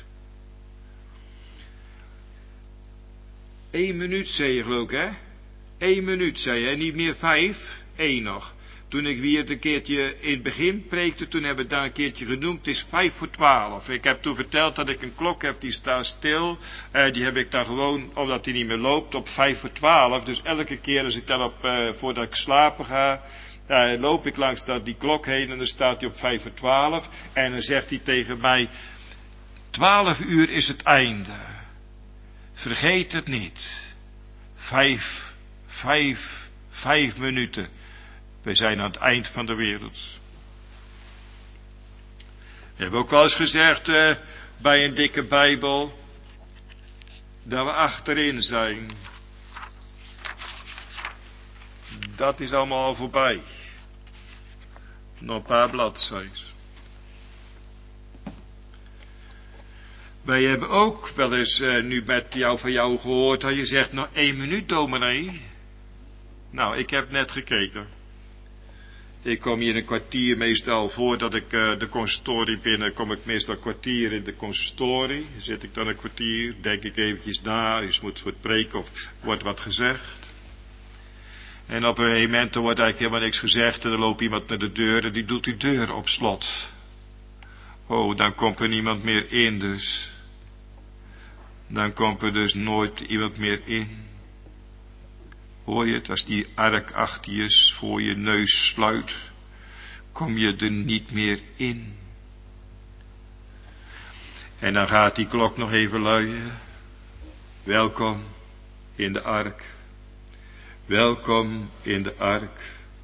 Eén minuut zei je geloof ik, hè? Eén minuut zei je, niet meer vijf. Eén nog. Toen ik weer een keertje in het begin preekte, toen hebben we daar een keertje genoemd, het is vijf voor twaalf. Ik heb toen verteld dat ik een klok heb, die staat stil. Eh, die heb ik dan gewoon, omdat die niet meer loopt, op vijf voor twaalf. Dus elke keer als ik dan op, eh, voordat ik slapen ga, eh, loop ik langs dat, die klok heen en dan staat hij op vijf voor twaalf. En dan zegt hij tegen mij, twaalf uur is het einde. Vergeet het niet. Vijf, vijf, vijf minuten. We zijn aan het eind van de wereld. We hebben ook wel eens gezegd uh, bij een dikke Bijbel dat we achterin zijn. Dat is allemaal al voorbij. Nog een paar bladzijden. Wij hebben ook wel eens uh, nu met jou van jou gehoord dat je zegt nog één minuut dominee. Nou, ik heb net gekeken. Ik kom hier een kwartier meestal voordat ik uh, de consistorie binnen, kom ik meestal een kwartier in de consistorie. Zit ik dan een kwartier, denk ik eventjes na, eens moet voor het preken of wordt wat gezegd. En op een gegeven moment er wordt eigenlijk helemaal niks gezegd en dan loopt iemand naar de deur en die doet die deur op slot. Oh, dan komt er niemand meer in dus. Dan komt er dus nooit iemand meer in. Hoor je het, als die ark achter je voor je neus sluit, kom je er niet meer in. En dan gaat die klok nog even luiden. Welkom in de ark. Welkom in de ark.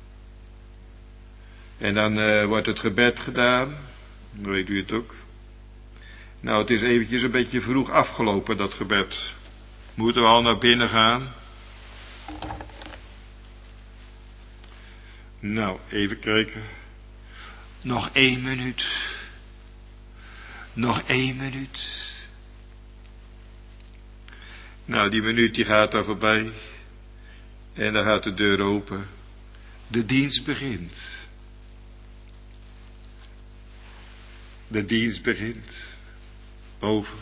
En dan uh, wordt het gebed gedaan. Dan weet u het ook. Nou, het is eventjes een beetje vroeg afgelopen, dat gebed. Moeten we al naar binnen gaan? Nou, even kijken. Nog één minuut. Nog één minuut. Nou, die minuut die gaat daar voorbij. En dan gaat de deur open. De dienst begint. De dienst begint. Boven.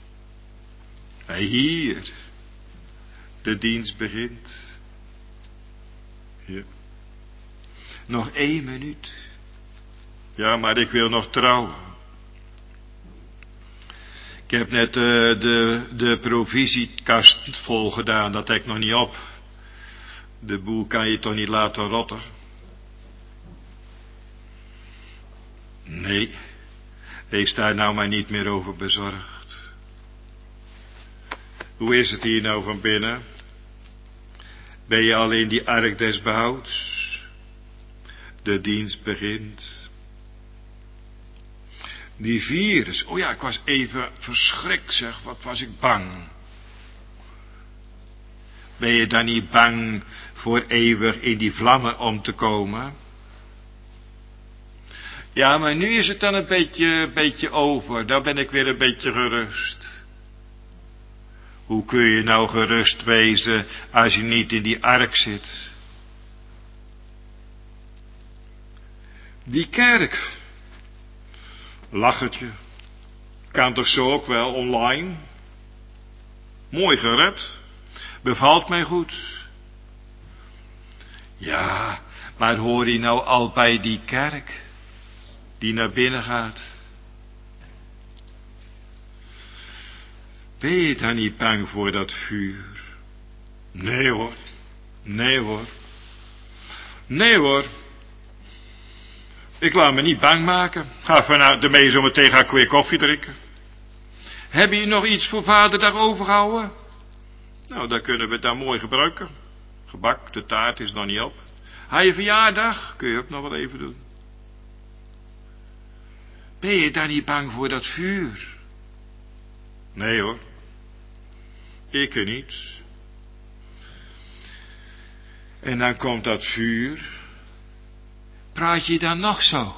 Hier. De dienst begint. Ja. Nog één minuut. Ja, maar ik wil nog trouwen. Ik heb net uh, de, de provisiekast vol gedaan. Dat heb ik nog niet op. De boel kan je toch niet laten rotten? Nee. Wees daar nou maar niet meer over bezorgd. Hoe is het hier nou van binnen? Ben je al in die ark des behouds? De dienst begint. Die virus. Oh ja, ik was even verschrikt zeg. Wat was ik bang. Ben je dan niet bang voor eeuwig in die vlammen om te komen? Ja, maar nu is het dan een beetje, beetje over. Dan ben ik weer een beetje gerust. Hoe kun je nou gerust wezen als je niet in die ark zit? Die kerk. Lachertje. Kan toch zo ook wel online? Mooi gered. Bevalt mij goed. Ja, maar hoor je nou al bij die kerk die naar binnen gaat? Ben je dan niet bang voor dat vuur? Nee hoor. Nee hoor. Nee hoor. Ik laat me niet bang maken. Ga vanuit de mee zo meteen ga ik weer koffie drinken. Heb je nog iets voor vader daar overgehouden? Nou, dat kunnen we dan mooi gebruiken. Gebak, de taart is nog niet op. Had je verjaardag? Kun je ook nog wel even doen. Ben je daar niet bang voor dat vuur? Nee hoor. Ik er niet. En dan komt dat vuur. Praat je dan nog zo?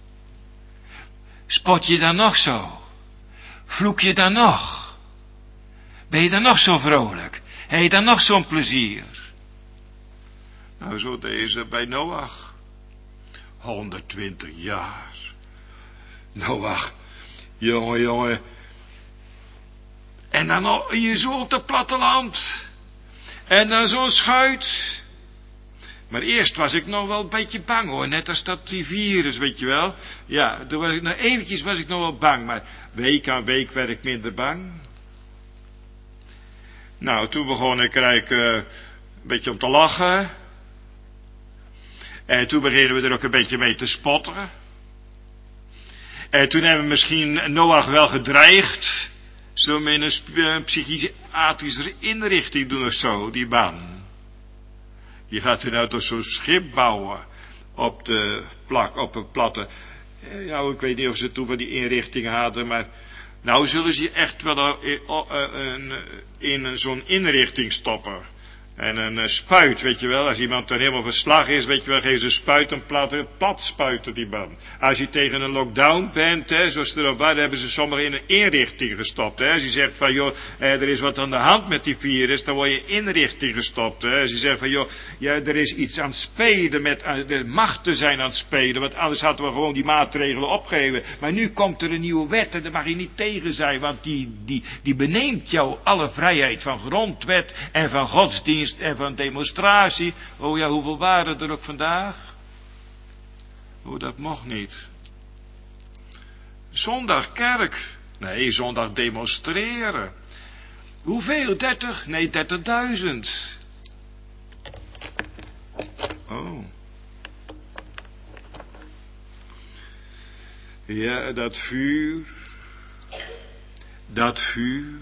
Spot je dan nog zo? Vloek je dan nog? Ben je dan nog zo vrolijk? Heb je dan nog zo'n plezier? Nou, zo deze bij Noach. honderdtwintig jaar. Noach, jongen, jongen. En dan al je zo op het platteland. En dan zo'n schuit. Maar eerst was ik nog wel een beetje bang hoor. Net als dat die virus, weet je wel. Ja, toen was ik nog eventjes was ik nog wel bang. Maar week aan week werd ik minder bang. Nou, toen begon ik eigenlijk uh, een beetje om te lachen. En toen beginnen we er ook een beetje mee te spotten. En toen hebben we misschien Noach wel gedreigd. Zullen we in een, een psychiatrische inrichting doen of zo, die man. Die gaat er nou toch zo'n schip bouwen. Op de plak, op een platte. Nou, ik weet niet of ze toen van die inrichtingen hadden, maar. Nou zullen ze echt wel in zo'n inrichting stoppen. En een spuit, weet je wel. Als iemand er helemaal verslag is, weet je wel, geef ze een spuit en plat, plat spuiten die man. Als je tegen een lockdown bent, hè, zoals er op waren, hebben ze sommigen in een inrichting gestopt. Hè. Als je zegt van, joh, er is wat aan de hand met die virus, dan word je in inrichting gestopt. Hè. Als je zegt van, joh, ja, er is iets aan het spelen, met, de machten zijn aan het spelen, want anders hadden we gewoon die maatregelen opgegeven. Maar nu komt er een nieuwe wet en daar mag je niet tegen zijn, want die, die, die beneemt jou alle vrijheid van grondwet en van godsdienst en van demonstratie. Oh ja, hoeveel waren er ook vandaag? Oh, dat mocht niet. Zondag kerk. Nee, zondag demonstreren. Hoeveel? dertig? Nee, dertigduizend. Oh. Ja, dat vuur. Dat vuur.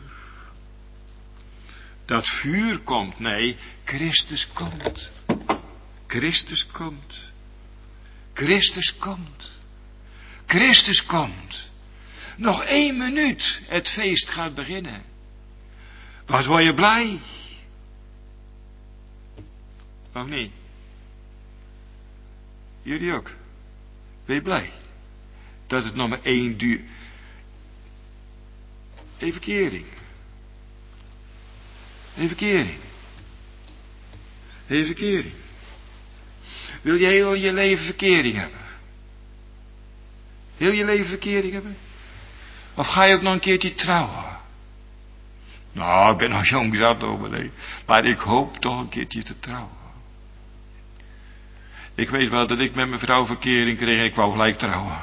Dat vuur komt. Nee, Christus komt. Christus komt. Christus komt. Christus komt. Nog één minuut. Het feest gaat beginnen. Wat word je blij? Of niet? Jullie ook? Ben je blij? Dat het nog maar één duur. Even kering. Even kering. Even kering. Wil je heel je leven verkering hebben? Heel je leven verkering hebben? Of ga je ook nog een keertje trouwen? Nou, ik ben nog jong zat, dominee. Maar ik hoop toch een keertje te trouwen. Ik weet wel dat ik met mijn vrouw verkering kreeg. Ik wou gelijk trouwen.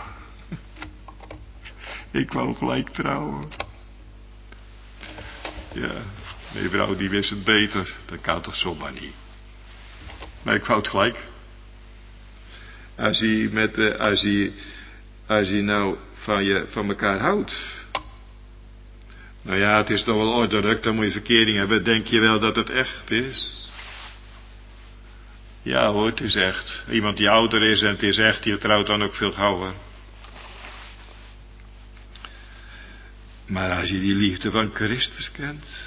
Ik wou gelijk trouwen. Ja, mijn vrouw die wist het beter. Dat kan toch zomaar niet. Maar ik wou het gelijk. Als je met de, als je, als je nou van je, van elkaar houdt. Nou ja, het is toch wel ordelijk, dan moet je verkering hebben. Denk je wel dat het echt is? Ja hoor, het is echt. Iemand die ouder is en het is echt, die trouwt dan ook veel gauwer. Maar als je die liefde van Christus kent.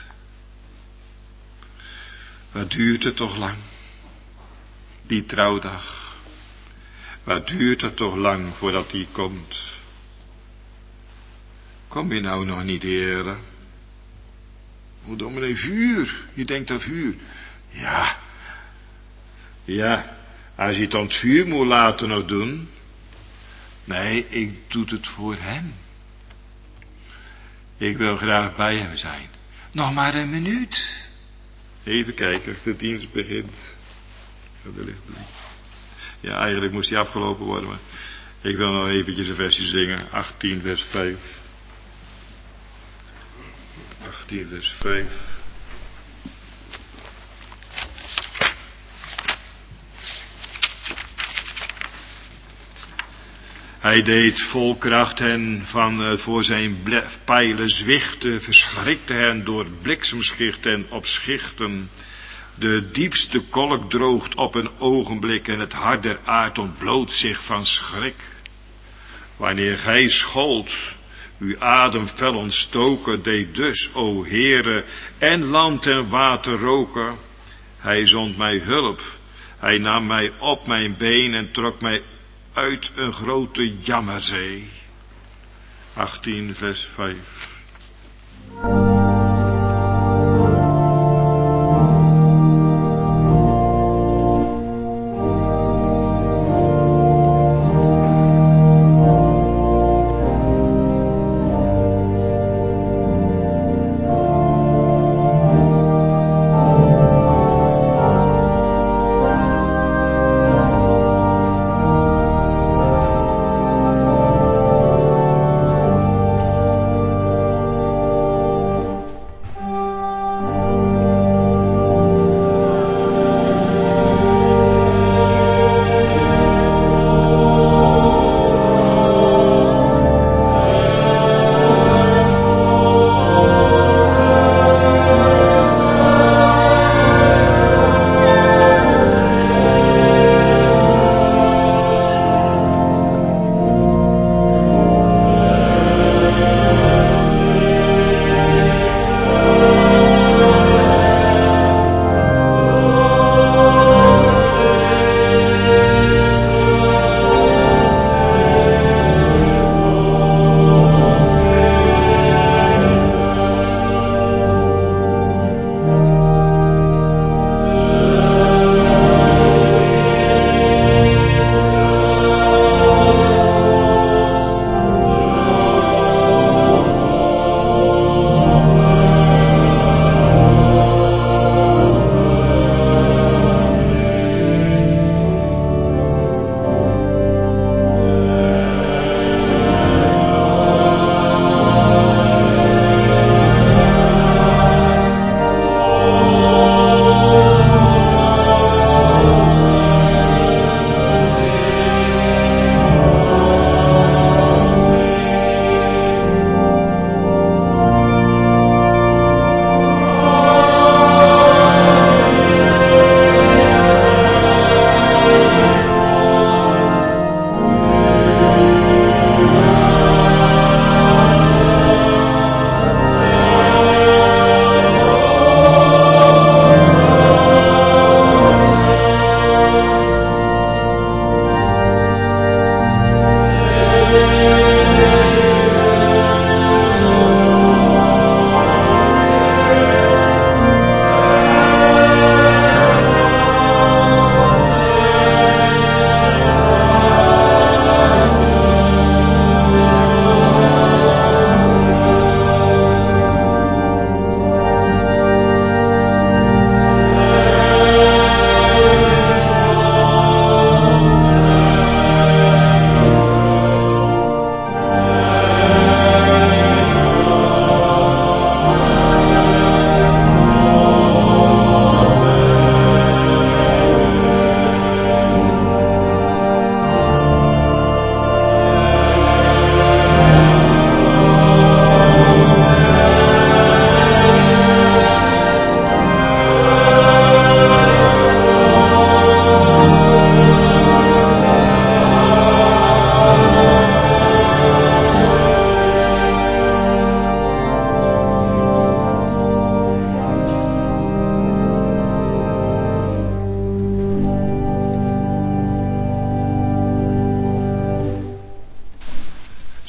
Wat duurt het toch lang? Die trouwdag. Wat duurt het toch lang voordat die komt? Kom je nou nog niet, heren? O, dominee, vuur. Je denkt aan vuur. Ja. Ja, als je het aan het vuur moet laten nog doen. Nee, ik doe het voor hem. Ik wil graag bij hem zijn. Nog maar een minuut. Even kijken, de dienst begint. Ja, eigenlijk moest die afgelopen worden, maar ik wil nog eventjes een versje zingen. achttien vers vijf. achttien vers vijf. Hij deed vol kracht hen van uh, voor zijn pijlen zwichten, verschrikte hen door bliksemschicht en op schichten. De diepste kolk droogt op een ogenblik en het hart der aard ontbloot zich van schrik. Wanneer gij schold, uw adem fel ontstoken, deed dus, o Heere, en land en water roken. Hij zond mij hulp, hij nam mij op mijn been en trok mij uit een grote jammerzee. achttien vers vijf.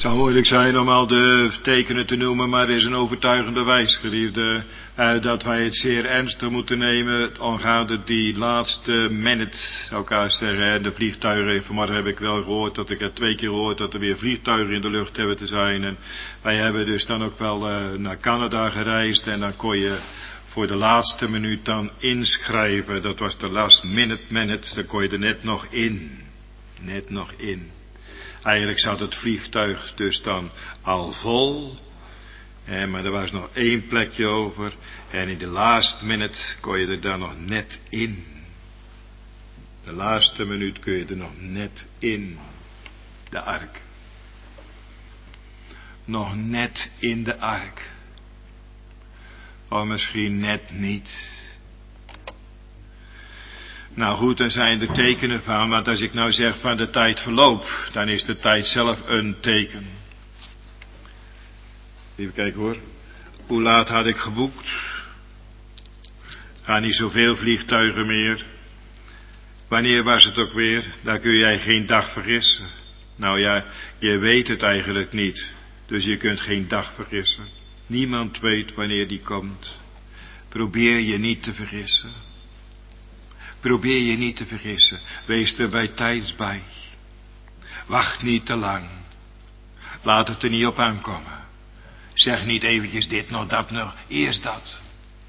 zou moeilijk zijn om al de tekenen te noemen, maar er is een overtuigende wijs, geliefde, uh, dat wij het zeer ernstig moeten nemen, aangaande die laatste minute, zou ik haast zeggen. De vliegtuigen, vanmorgen heb ik wel gehoord, dat ik het twee keer gehoord, dat er weer vliegtuigen in de lucht hebben te zijn. En wij hebben dus dan ook wel uh, naar Canada gereisd en dan kon je voor de laatste minuut dan inschrijven. Dat was de last minute minutes, dan kon je er net nog in. Net nog in. Eigenlijk zat het vliegtuig dus dan al vol. Eh, maar er was nog één plekje over. En in de last minute kon je er dan nog net in. De laatste minuut kun je er nog net in. De ark. Nog net in de ark. Of misschien net niet. Nou goed, daar zijn er tekenen van, want als ik nou zeg van de tijd verloopt, dan is de tijd zelf een teken. Even kijken hoor. Hoe laat had ik geboekt? Gaan niet zoveel vliegtuigen meer. Wanneer was het ook weer? Daar kun jij geen dag vergissen. Nou ja, je weet het eigenlijk niet, dus je kunt geen dag vergissen. Niemand weet wanneer die komt. Probeer je niet te vergissen. Probeer je niet te vergissen. Wees er bij tijds bij. Wacht niet te lang. Laat het er niet op aankomen. Zeg niet eventjes dit nog, dat nog. Eerst dat.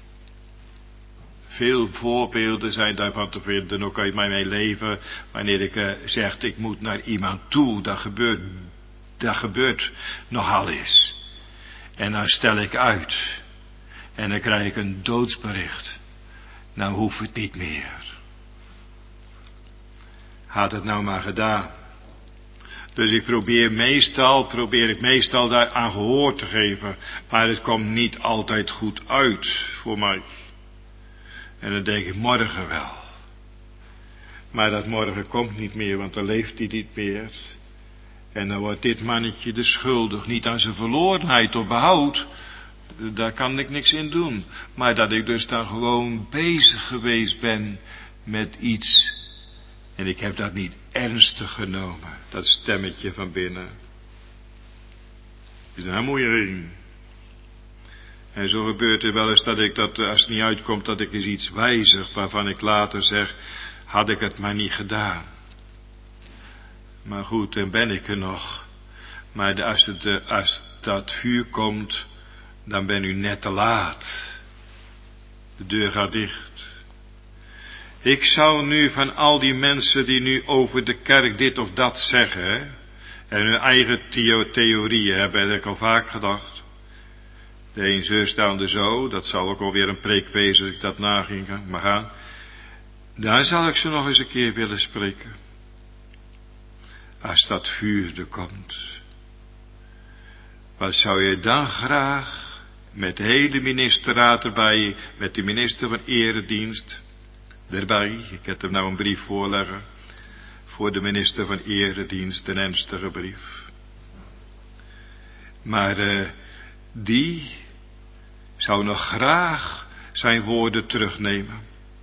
Veel voorbeelden zijn daarvan te vinden, ook uit mijn leven. Wanneer ik uh, zeg, ik moet naar iemand toe. Dat gebeurt, dat gebeurt nogal eens. En dan stel ik uit. En dan krijg ik een doodsbericht. Nou hoeft het niet meer. Had het nou maar gedaan. Dus ik probeer meestal, probeer ik meestal daar aan gehoor te geven. Maar het komt niet altijd goed uit voor mij. En dan denk ik morgen wel. Maar dat morgen komt niet meer, want dan leeft hij niet meer. En dan wordt dit mannetje de schuldig. Niet aan zijn verlorenheid of behoud. Daar kan ik niks in doen. Maar dat ik dus dan gewoon bezig geweest ben met iets. En ik heb dat niet ernstig genomen. Dat stemmetje van binnen. Het is een moeiering. En zo gebeurt er wel eens dat ik dat, als het niet uitkomt, dat ik eens iets wijzig, waarvan ik later zeg, had ik het maar niet gedaan. Maar goed, dan ben ik er nog. Maar als, het, als dat vuur komt, dan ben u net te laat. De deur gaat dicht. Ik zou nu van al die mensen die nu over de kerk dit of dat zeggen, hè, en hun eigen theo- theorieën hebben, heb ik al vaak gedacht. De een zus, de ander zo, dat zal ook alweer een preek wezen als ik dat naging maar gaan. Daar zal ik ze nog eens een keer willen spreken. Als dat vuur er komt. Wat zou je dan graag met de hele ministerraad erbij, met de minister van Eredienst erbij, ik heb hem nou een brief voorleggen, voor de minister van Eredienst, een ernstige brief. Maar uh, die zou nog graag zijn woorden terugnemen.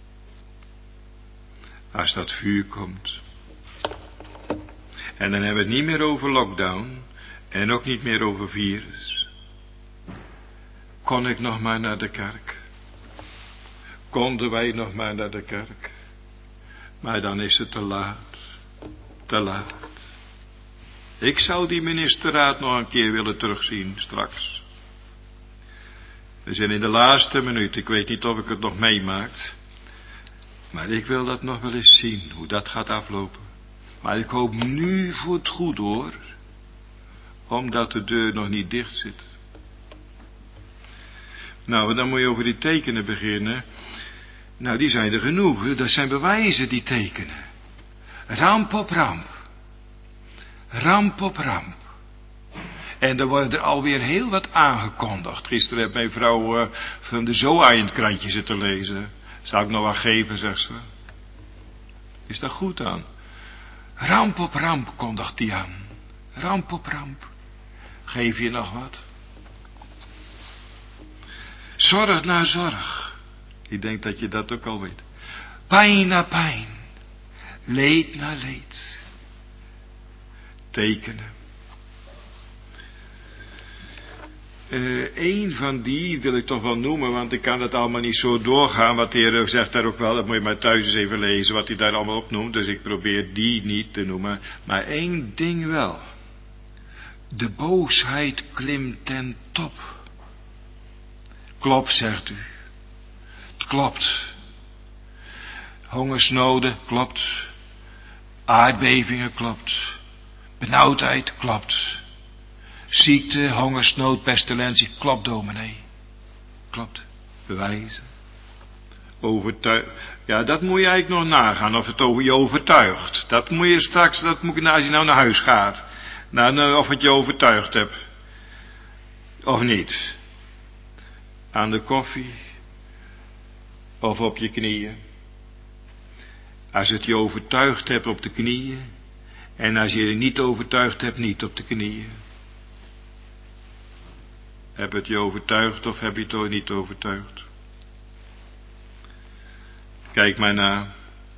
Als dat vuur komt. En dan hebben we het niet meer over lockdown. En ook niet meer over virus. Kon ik nog maar naar de kerk? Konden wij nog maar naar de kerk? Maar dan is het te laat. Te laat. Ik zou die ministerraad nog een keer willen terugzien straks. We zijn in de laatste minuut. Ik weet niet of ik het nog meemaak. Maar ik wil dat nog wel eens zien. Hoe dat gaat aflopen. Maar ik hoop nu voor het goed hoor. Omdat de deur nog niet dicht zit. Nou, dan moet je over die tekenen beginnen. Nou, die zijn er genoeg. Dat zijn bewijzen, die tekenen. Ramp op ramp. Ramp op ramp. En er worden er alweer heel wat aangekondigd. Gisteren heeft mijn vrouw uh, van de Zoa in het krantje zitten lezen. Zou ik nog wat geven, zegt ze. Is dat goed aan? Ramp op ramp kondigt die aan. Ramp op ramp. Geef je nog wat? Zorg na zorg. Ik denk dat je dat ook al weet. Pijn na pijn. Leed na leed. Tekenen. Uh, een van die wil ik toch wel noemen, want ik kan het allemaal niet zo doorgaan. Wat de Heer zegt daar ook wel, dat moet je maar thuis eens even lezen, wat hij daar allemaal opnoemt. Dus ik probeer die niet te noemen. Maar één ding wel. De boosheid klimt ten top. Klopt, zegt u. Het klopt. Hongersnoden, klopt. Aardbevingen, klopt. Benauwdheid, klopt. Ziekte, hongersnood, pestilentie, klopt, dominee. Klopt. Bewijzen. Overtuig. Ja, dat moet je eigenlijk nog nagaan, of het over je overtuigt. Dat moet je straks, dat moet je als je nou naar huis gaat. Nou, of het je overtuigd hebt. Of niet. Aan de koffie. Of op je knieën. Als het je overtuigd hebt op de knieën. En als je er niet overtuigd hebt, niet op de knieën. Heb het je overtuigd of heb je het toch niet overtuigd? Kijk maar na.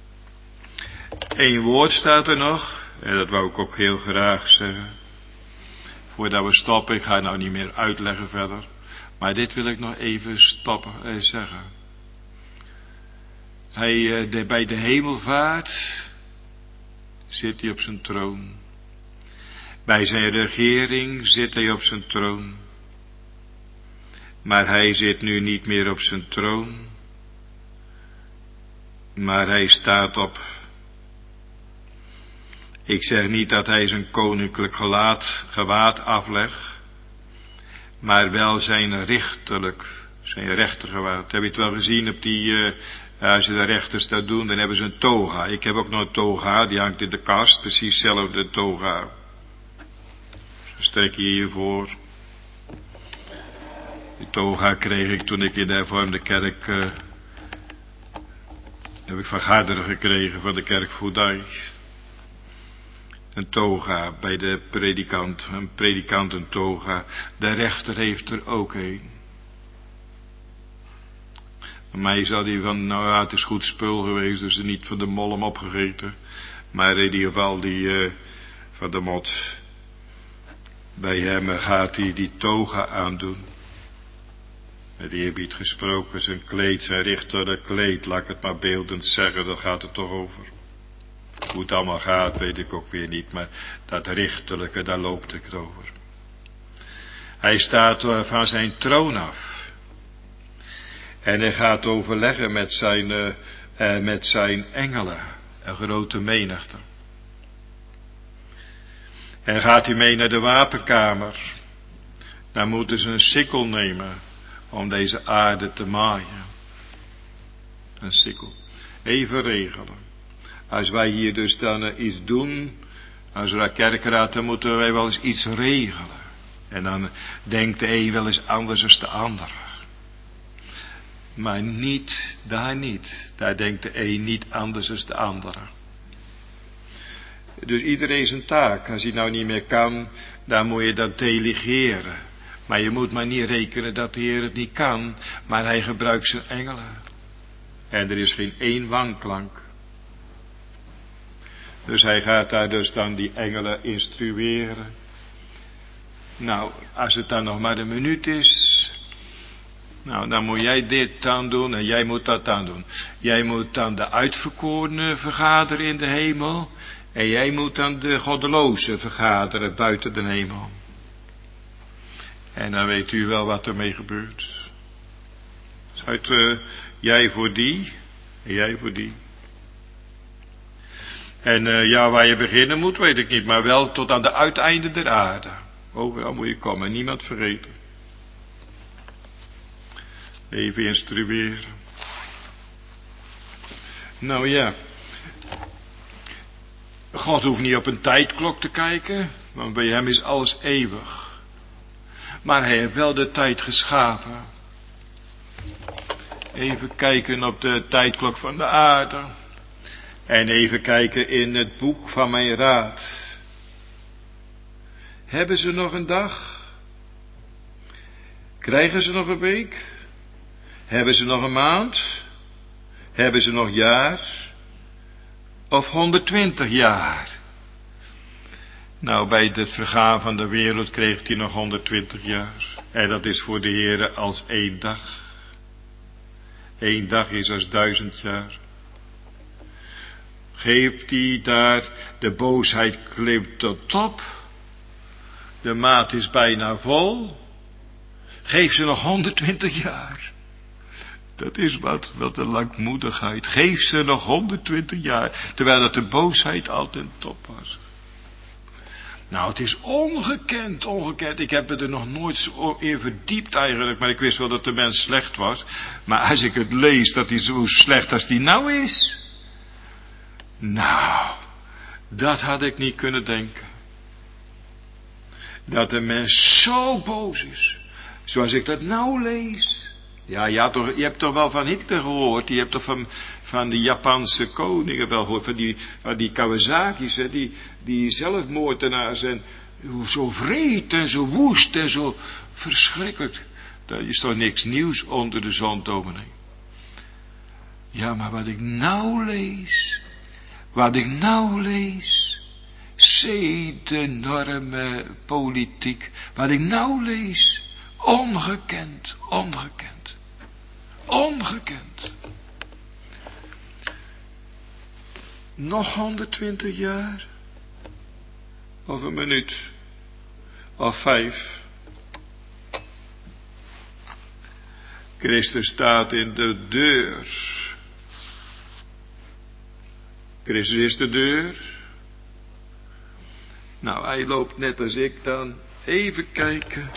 Eén woord staat er nog. En dat wou ik ook heel graag zeggen. Voordat we stoppen, ik ga nou niet meer uitleggen verder. Maar dit wil ik nog even stoppen, eh, zeggen. Hij, eh, de, bij de hemelvaart zit hij op zijn troon. Bij zijn regering zit hij op zijn troon. Maar hij zit nu niet meer op zijn troon. Maar hij staat op. Ik zeg niet dat hij zijn koninklijk gelaat, gewaad aflegt. Maar wel zijn richterlijk, zijn rechtergewaad. Heb je het wel gezien op die, uh, als je de rechters dat doen, dan hebben ze een toga. Ik heb ook nog een toga, die hangt in de kast, precies hetzelfde toga. Zo strek je hiervoor. Die toga kreeg ik toen ik in de hervormde kerk, uh, heb ik van Garderen gekregen, van de kerk Voerdij. Een toga bij de predikant, een predikant een toga. De rechter heeft er ook een. Bij mij zal die van, nou ja, het is goed spul geweest, dus niet van de molm opgegeten. Maar in ieder geval die uh, van de mot. Bij hem gaat hij die toga aandoen. Met die eerbied gesproken, zijn kleed, zijn richterlijk kleed, laat ik het maar beeldend zeggen, daar gaat het toch over. Hoe het allemaal gaat, weet ik ook weer niet, maar dat richterlijke, daar loopt ik het over. Hij staat van zijn troon af. En hij gaat overleggen met zijn, uh, uh, met zijn engelen, een grote menigte. En gaat hij mee naar de wapenkamer. Dan moeten ze een sikkel nemen om deze aarde te maaien. Een sikkel. Even regelen. Als wij hier dus dan uh, iets doen, als we naar kerkraad, dan moeten wij wel eens iets regelen. En dan denkt de een wel eens anders dan de ander. Maar niet, daar niet. Daar denkt de een niet anders dan de andere. Dus iedereen zijn taak. Als hij nou niet meer kan, dan moet je dat delegeren. Maar je moet maar niet rekenen dat de Heer het niet kan. Maar hij gebruikt zijn engelen. En er is geen één wanklank. Dus hij gaat daar dus dan die engelen instrueren. Nou, als het dan nog maar een minuut is. Nou, dan moet jij dit dan doen en jij moet dat dan doen. Jij moet dan de uitverkorenen vergaderen in de hemel. En jij moet dan de goddelozen vergaderen buiten de hemel. En dan weet u wel wat ermee gebeurt. Zuid, uh, jij voor die en jij voor die. En uh, ja, waar je beginnen moet, weet ik niet, maar wel tot aan de uiteinden der aarde. Overal moet je komen, niemand vergeten. Even instrueren. Nou ja. God hoeft niet op een tijdklok te kijken, want bij hem is alles eeuwig. Maar hij heeft wel de tijd geschapen. Even kijken op de tijdklok van de aarde. En even kijken in het boek van mijn raad. Hebben ze nog een dag? Krijgen ze nog een week? Hebben ze nog een maand? Hebben ze nog jaar? Of honderdtwintig jaar? Nou, bij het vergaan van de wereld kreeg hij nog honderdtwintig jaar. En dat is voor de Heere als één dag. Eén dag is als duizend jaar. Geeft hij daar, de boosheid klimt tot top. De maat is bijna vol. Geef ze nog honderdtwintig jaar. Dat is wat, wat een langmoedigheid. Geef ze nog honderdtwintig jaar. Terwijl dat de boosheid al ten top was. Nou, het is ongekend, ongekend. Ik heb me er nog nooit zo in verdiept eigenlijk. Maar ik wist wel dat de mens slecht was. Maar als ik het lees, dat hij zo slecht als die nou is. Nou, dat had ik niet kunnen denken. Dat de mens zo boos is. Zoals ik dat nou lees. Ja, je, had toch, je hebt toch wel van Hitler gehoord. Je hebt toch van, van de Japanse koningen wel gehoord. Van die, van die Kawasaki's, hè, die, die zelfmoordenaars. En zo vreed en zo woest en zo verschrikkelijk. Dat is toch niks nieuws onder de zon, dominee. Ja, maar wat ik nou lees. Wat ik nou lees. Zedenorme politiek. Wat ik nou lees. Ongekend, ongekend. Ongekend. Nog honderdtwintig jaar? Of een minuut? Of vijf? Christus staat in de deur. Christus is de deur. Nou, hij loopt net als ik dan. Even kijken.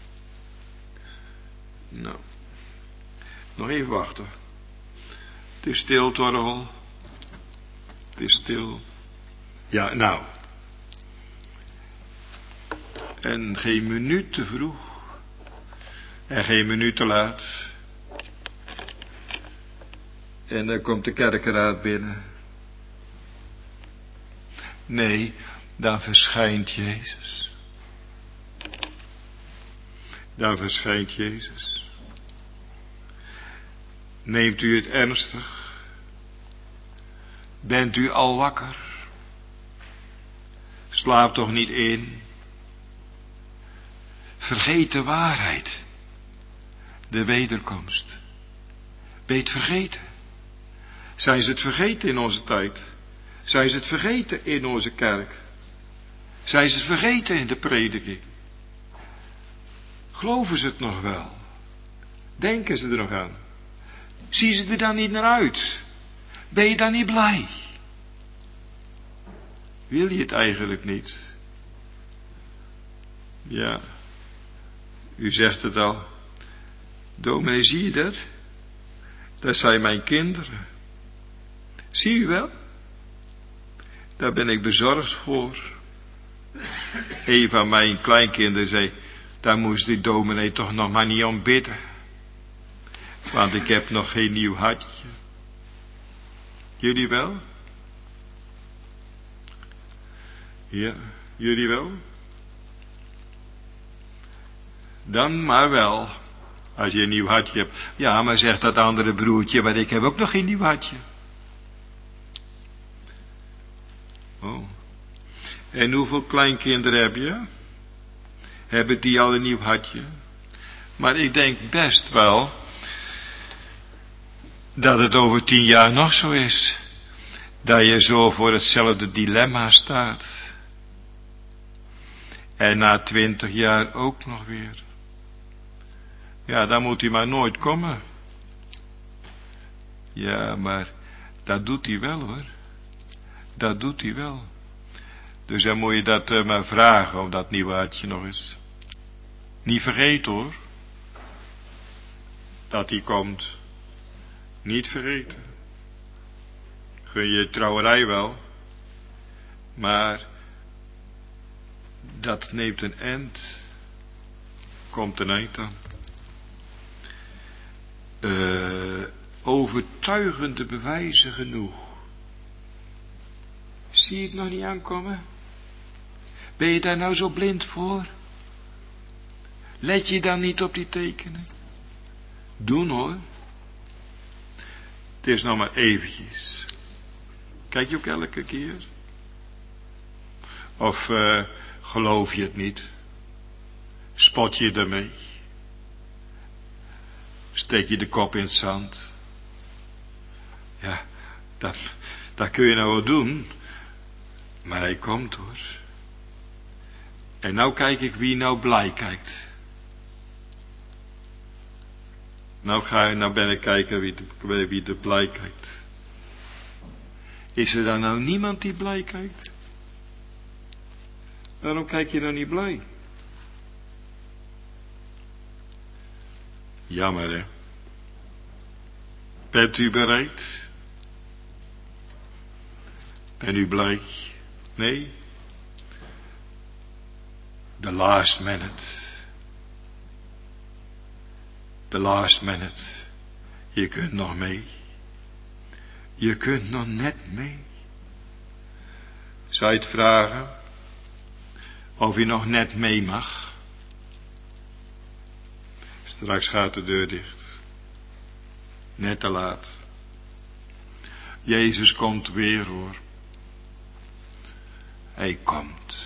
Nou. Nog even wachten. Het is stil, Torrel. Het is stil. Ja, nou. En geen minuut te vroeg. En geen minuut te laat. En dan komt de kerkenraad binnen. Nee, dan verschijnt Jezus. Dan verschijnt Jezus. Neemt u het ernstig? Bent u al wakker? Slaap toch niet in? Vergeet de waarheid. De wederkomst. Ben je het vergeten? Zijn ze het vergeten in onze tijd? Zijn ze het vergeten in onze kerk? Zijn ze het vergeten in de prediking? Geloven ze het nog wel? Denken ze er nog aan? Zien ze er dan niet naar uit? Ben je dan niet blij? Wil je het eigenlijk niet? Ja, u zegt het al. Dominee, zie je dat? Dat zijn mijn kinderen. Zie u wel? Daar ben ik bezorgd voor. Een van mijn kleinkinderen zei, daar moest die dominee toch nog maar niet om bidden. Want ik heb nog geen nieuw hartje. Jullie wel? Ja, jullie wel? Dan maar wel. Als je een nieuw hartje hebt. Ja, maar zegt dat andere broertje, want ik heb ook nog geen nieuw hartje. Oh. En hoeveel kleinkinderen heb je? Hebben die al een nieuw hartje? Maar ik denk best wel dat het over tien jaar nog zo is. Dat je zo voor hetzelfde dilemma staat. En na twintig jaar ook nog weer. Ja, dan moet hij maar nooit komen. Ja, maar dat doet hij wel hoor. Dat doet hij wel. Dus dan moet je dat uh, maar vragen of dat nieuwe hartje nog is. Niet vergeten hoor. Dat hij komt. Niet vergeten. Gun je trouwerij wel. Maar dat neemt een eind. Komt een eind aan. Uh, overtuigende bewijzen genoeg. Zie je het nog niet aankomen? Ben je daar nou zo blind voor? Let je dan niet op die tekenen? Doen hoor. Het is nog maar eventjes. Kijk je ook elke keer? Of uh, geloof je het niet? Spot je ermee? Steek je de kop in het zand? Ja, dat, dat kun je nou wel doen. Maar hij komt hoor. En nou kijk ik wie nou blij kijkt. Nou, ga, nou ben ik kijken wie, de, wie er blij kijkt. Is er dan nou niemand die blij kijkt? Waarom kijk je dan niet blij? Jammer hè. Bent u bereid? Bent u blij? Nee? The last minute. The last minute. Je kunt nog mee. Je kunt nog net mee. Zou je het vragen? Of je nog net mee mag? Straks gaat de deur dicht. Net te laat. Jezus komt weer hoor. Hij komt.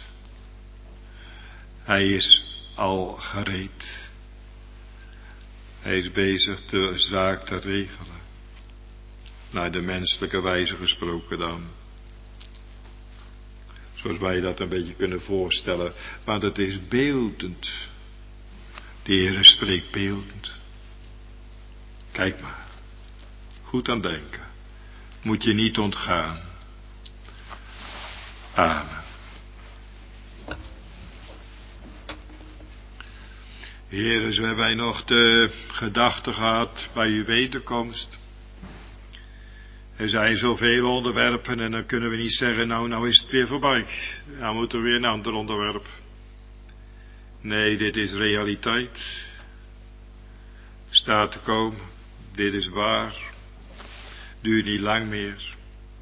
Hij is al gereed. Hij is bezig de zaak te regelen. Naar de menselijke wijze gesproken dan. Zoals wij dat een beetje kunnen voorstellen. Want het is beeldend. De Heere spreekt beeldend. Kijk maar. Goed aan denken. Moet je niet ontgaan. Amen. Heere, zo hebben wij nog de gedachte gehad bij uw wederkomst. Er zijn zoveel onderwerpen en dan kunnen we niet zeggen, nou, nou is het weer voorbij. Nou moet er weer een ander onderwerp. Nee, dit is realiteit. Staat te komen. Dit is waar. Duurt niet lang meer.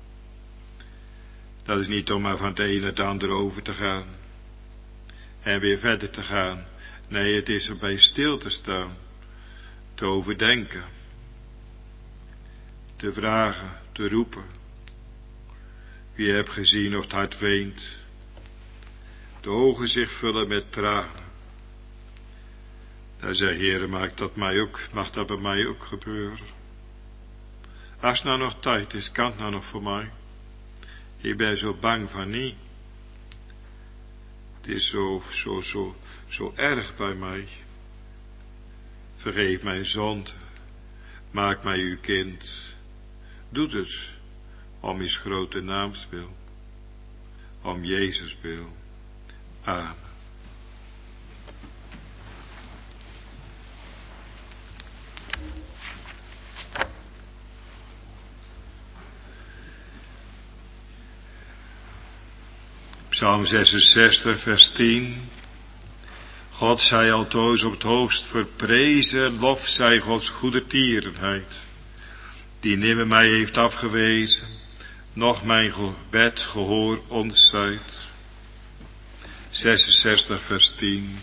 Dat is niet om maar van het ene het andere over te gaan. En weer verder te gaan. Nee, het is erbij stil te staan. Te overdenken. Te vragen, te roepen. Wie hebt gezien of het hart weent. De ogen zich vullen met tranen. Dan zeg Heere, maak dat mij ook, mag dat bij mij ook gebeuren. Als het nou nog tijd is, kan het nou nog voor mij. Ik ben zo bang van niet. Het is zo, zo, zo, zo erg bij mij. Vergeef mijn zonde. Maak mij uw kind. Doe het om uw grote naams wil. Om Jezus wil. Amen. Psalm zesenzestig, vers tien. God zij altoos op het hoogst verprezen, lof zij Gods goede tierenheid, die nimmer mij heeft afgewezen, noch mijn gebed gehoor ontzuit. zesenzestig, vers tien.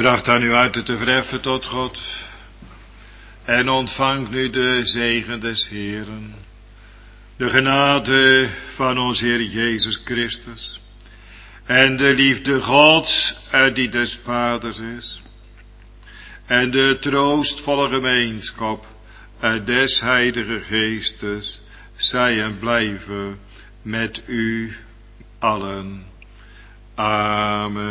bracht haar nu uit te verheffen tot God. En ontvangt nu de zegen des Heeren. De genade van onze Heer Jezus Christus. En de liefde Gods die des Vaders is. En de troostvolle gemeenschap des Heilige Geestes. Zij en blijven met u allen. Amen.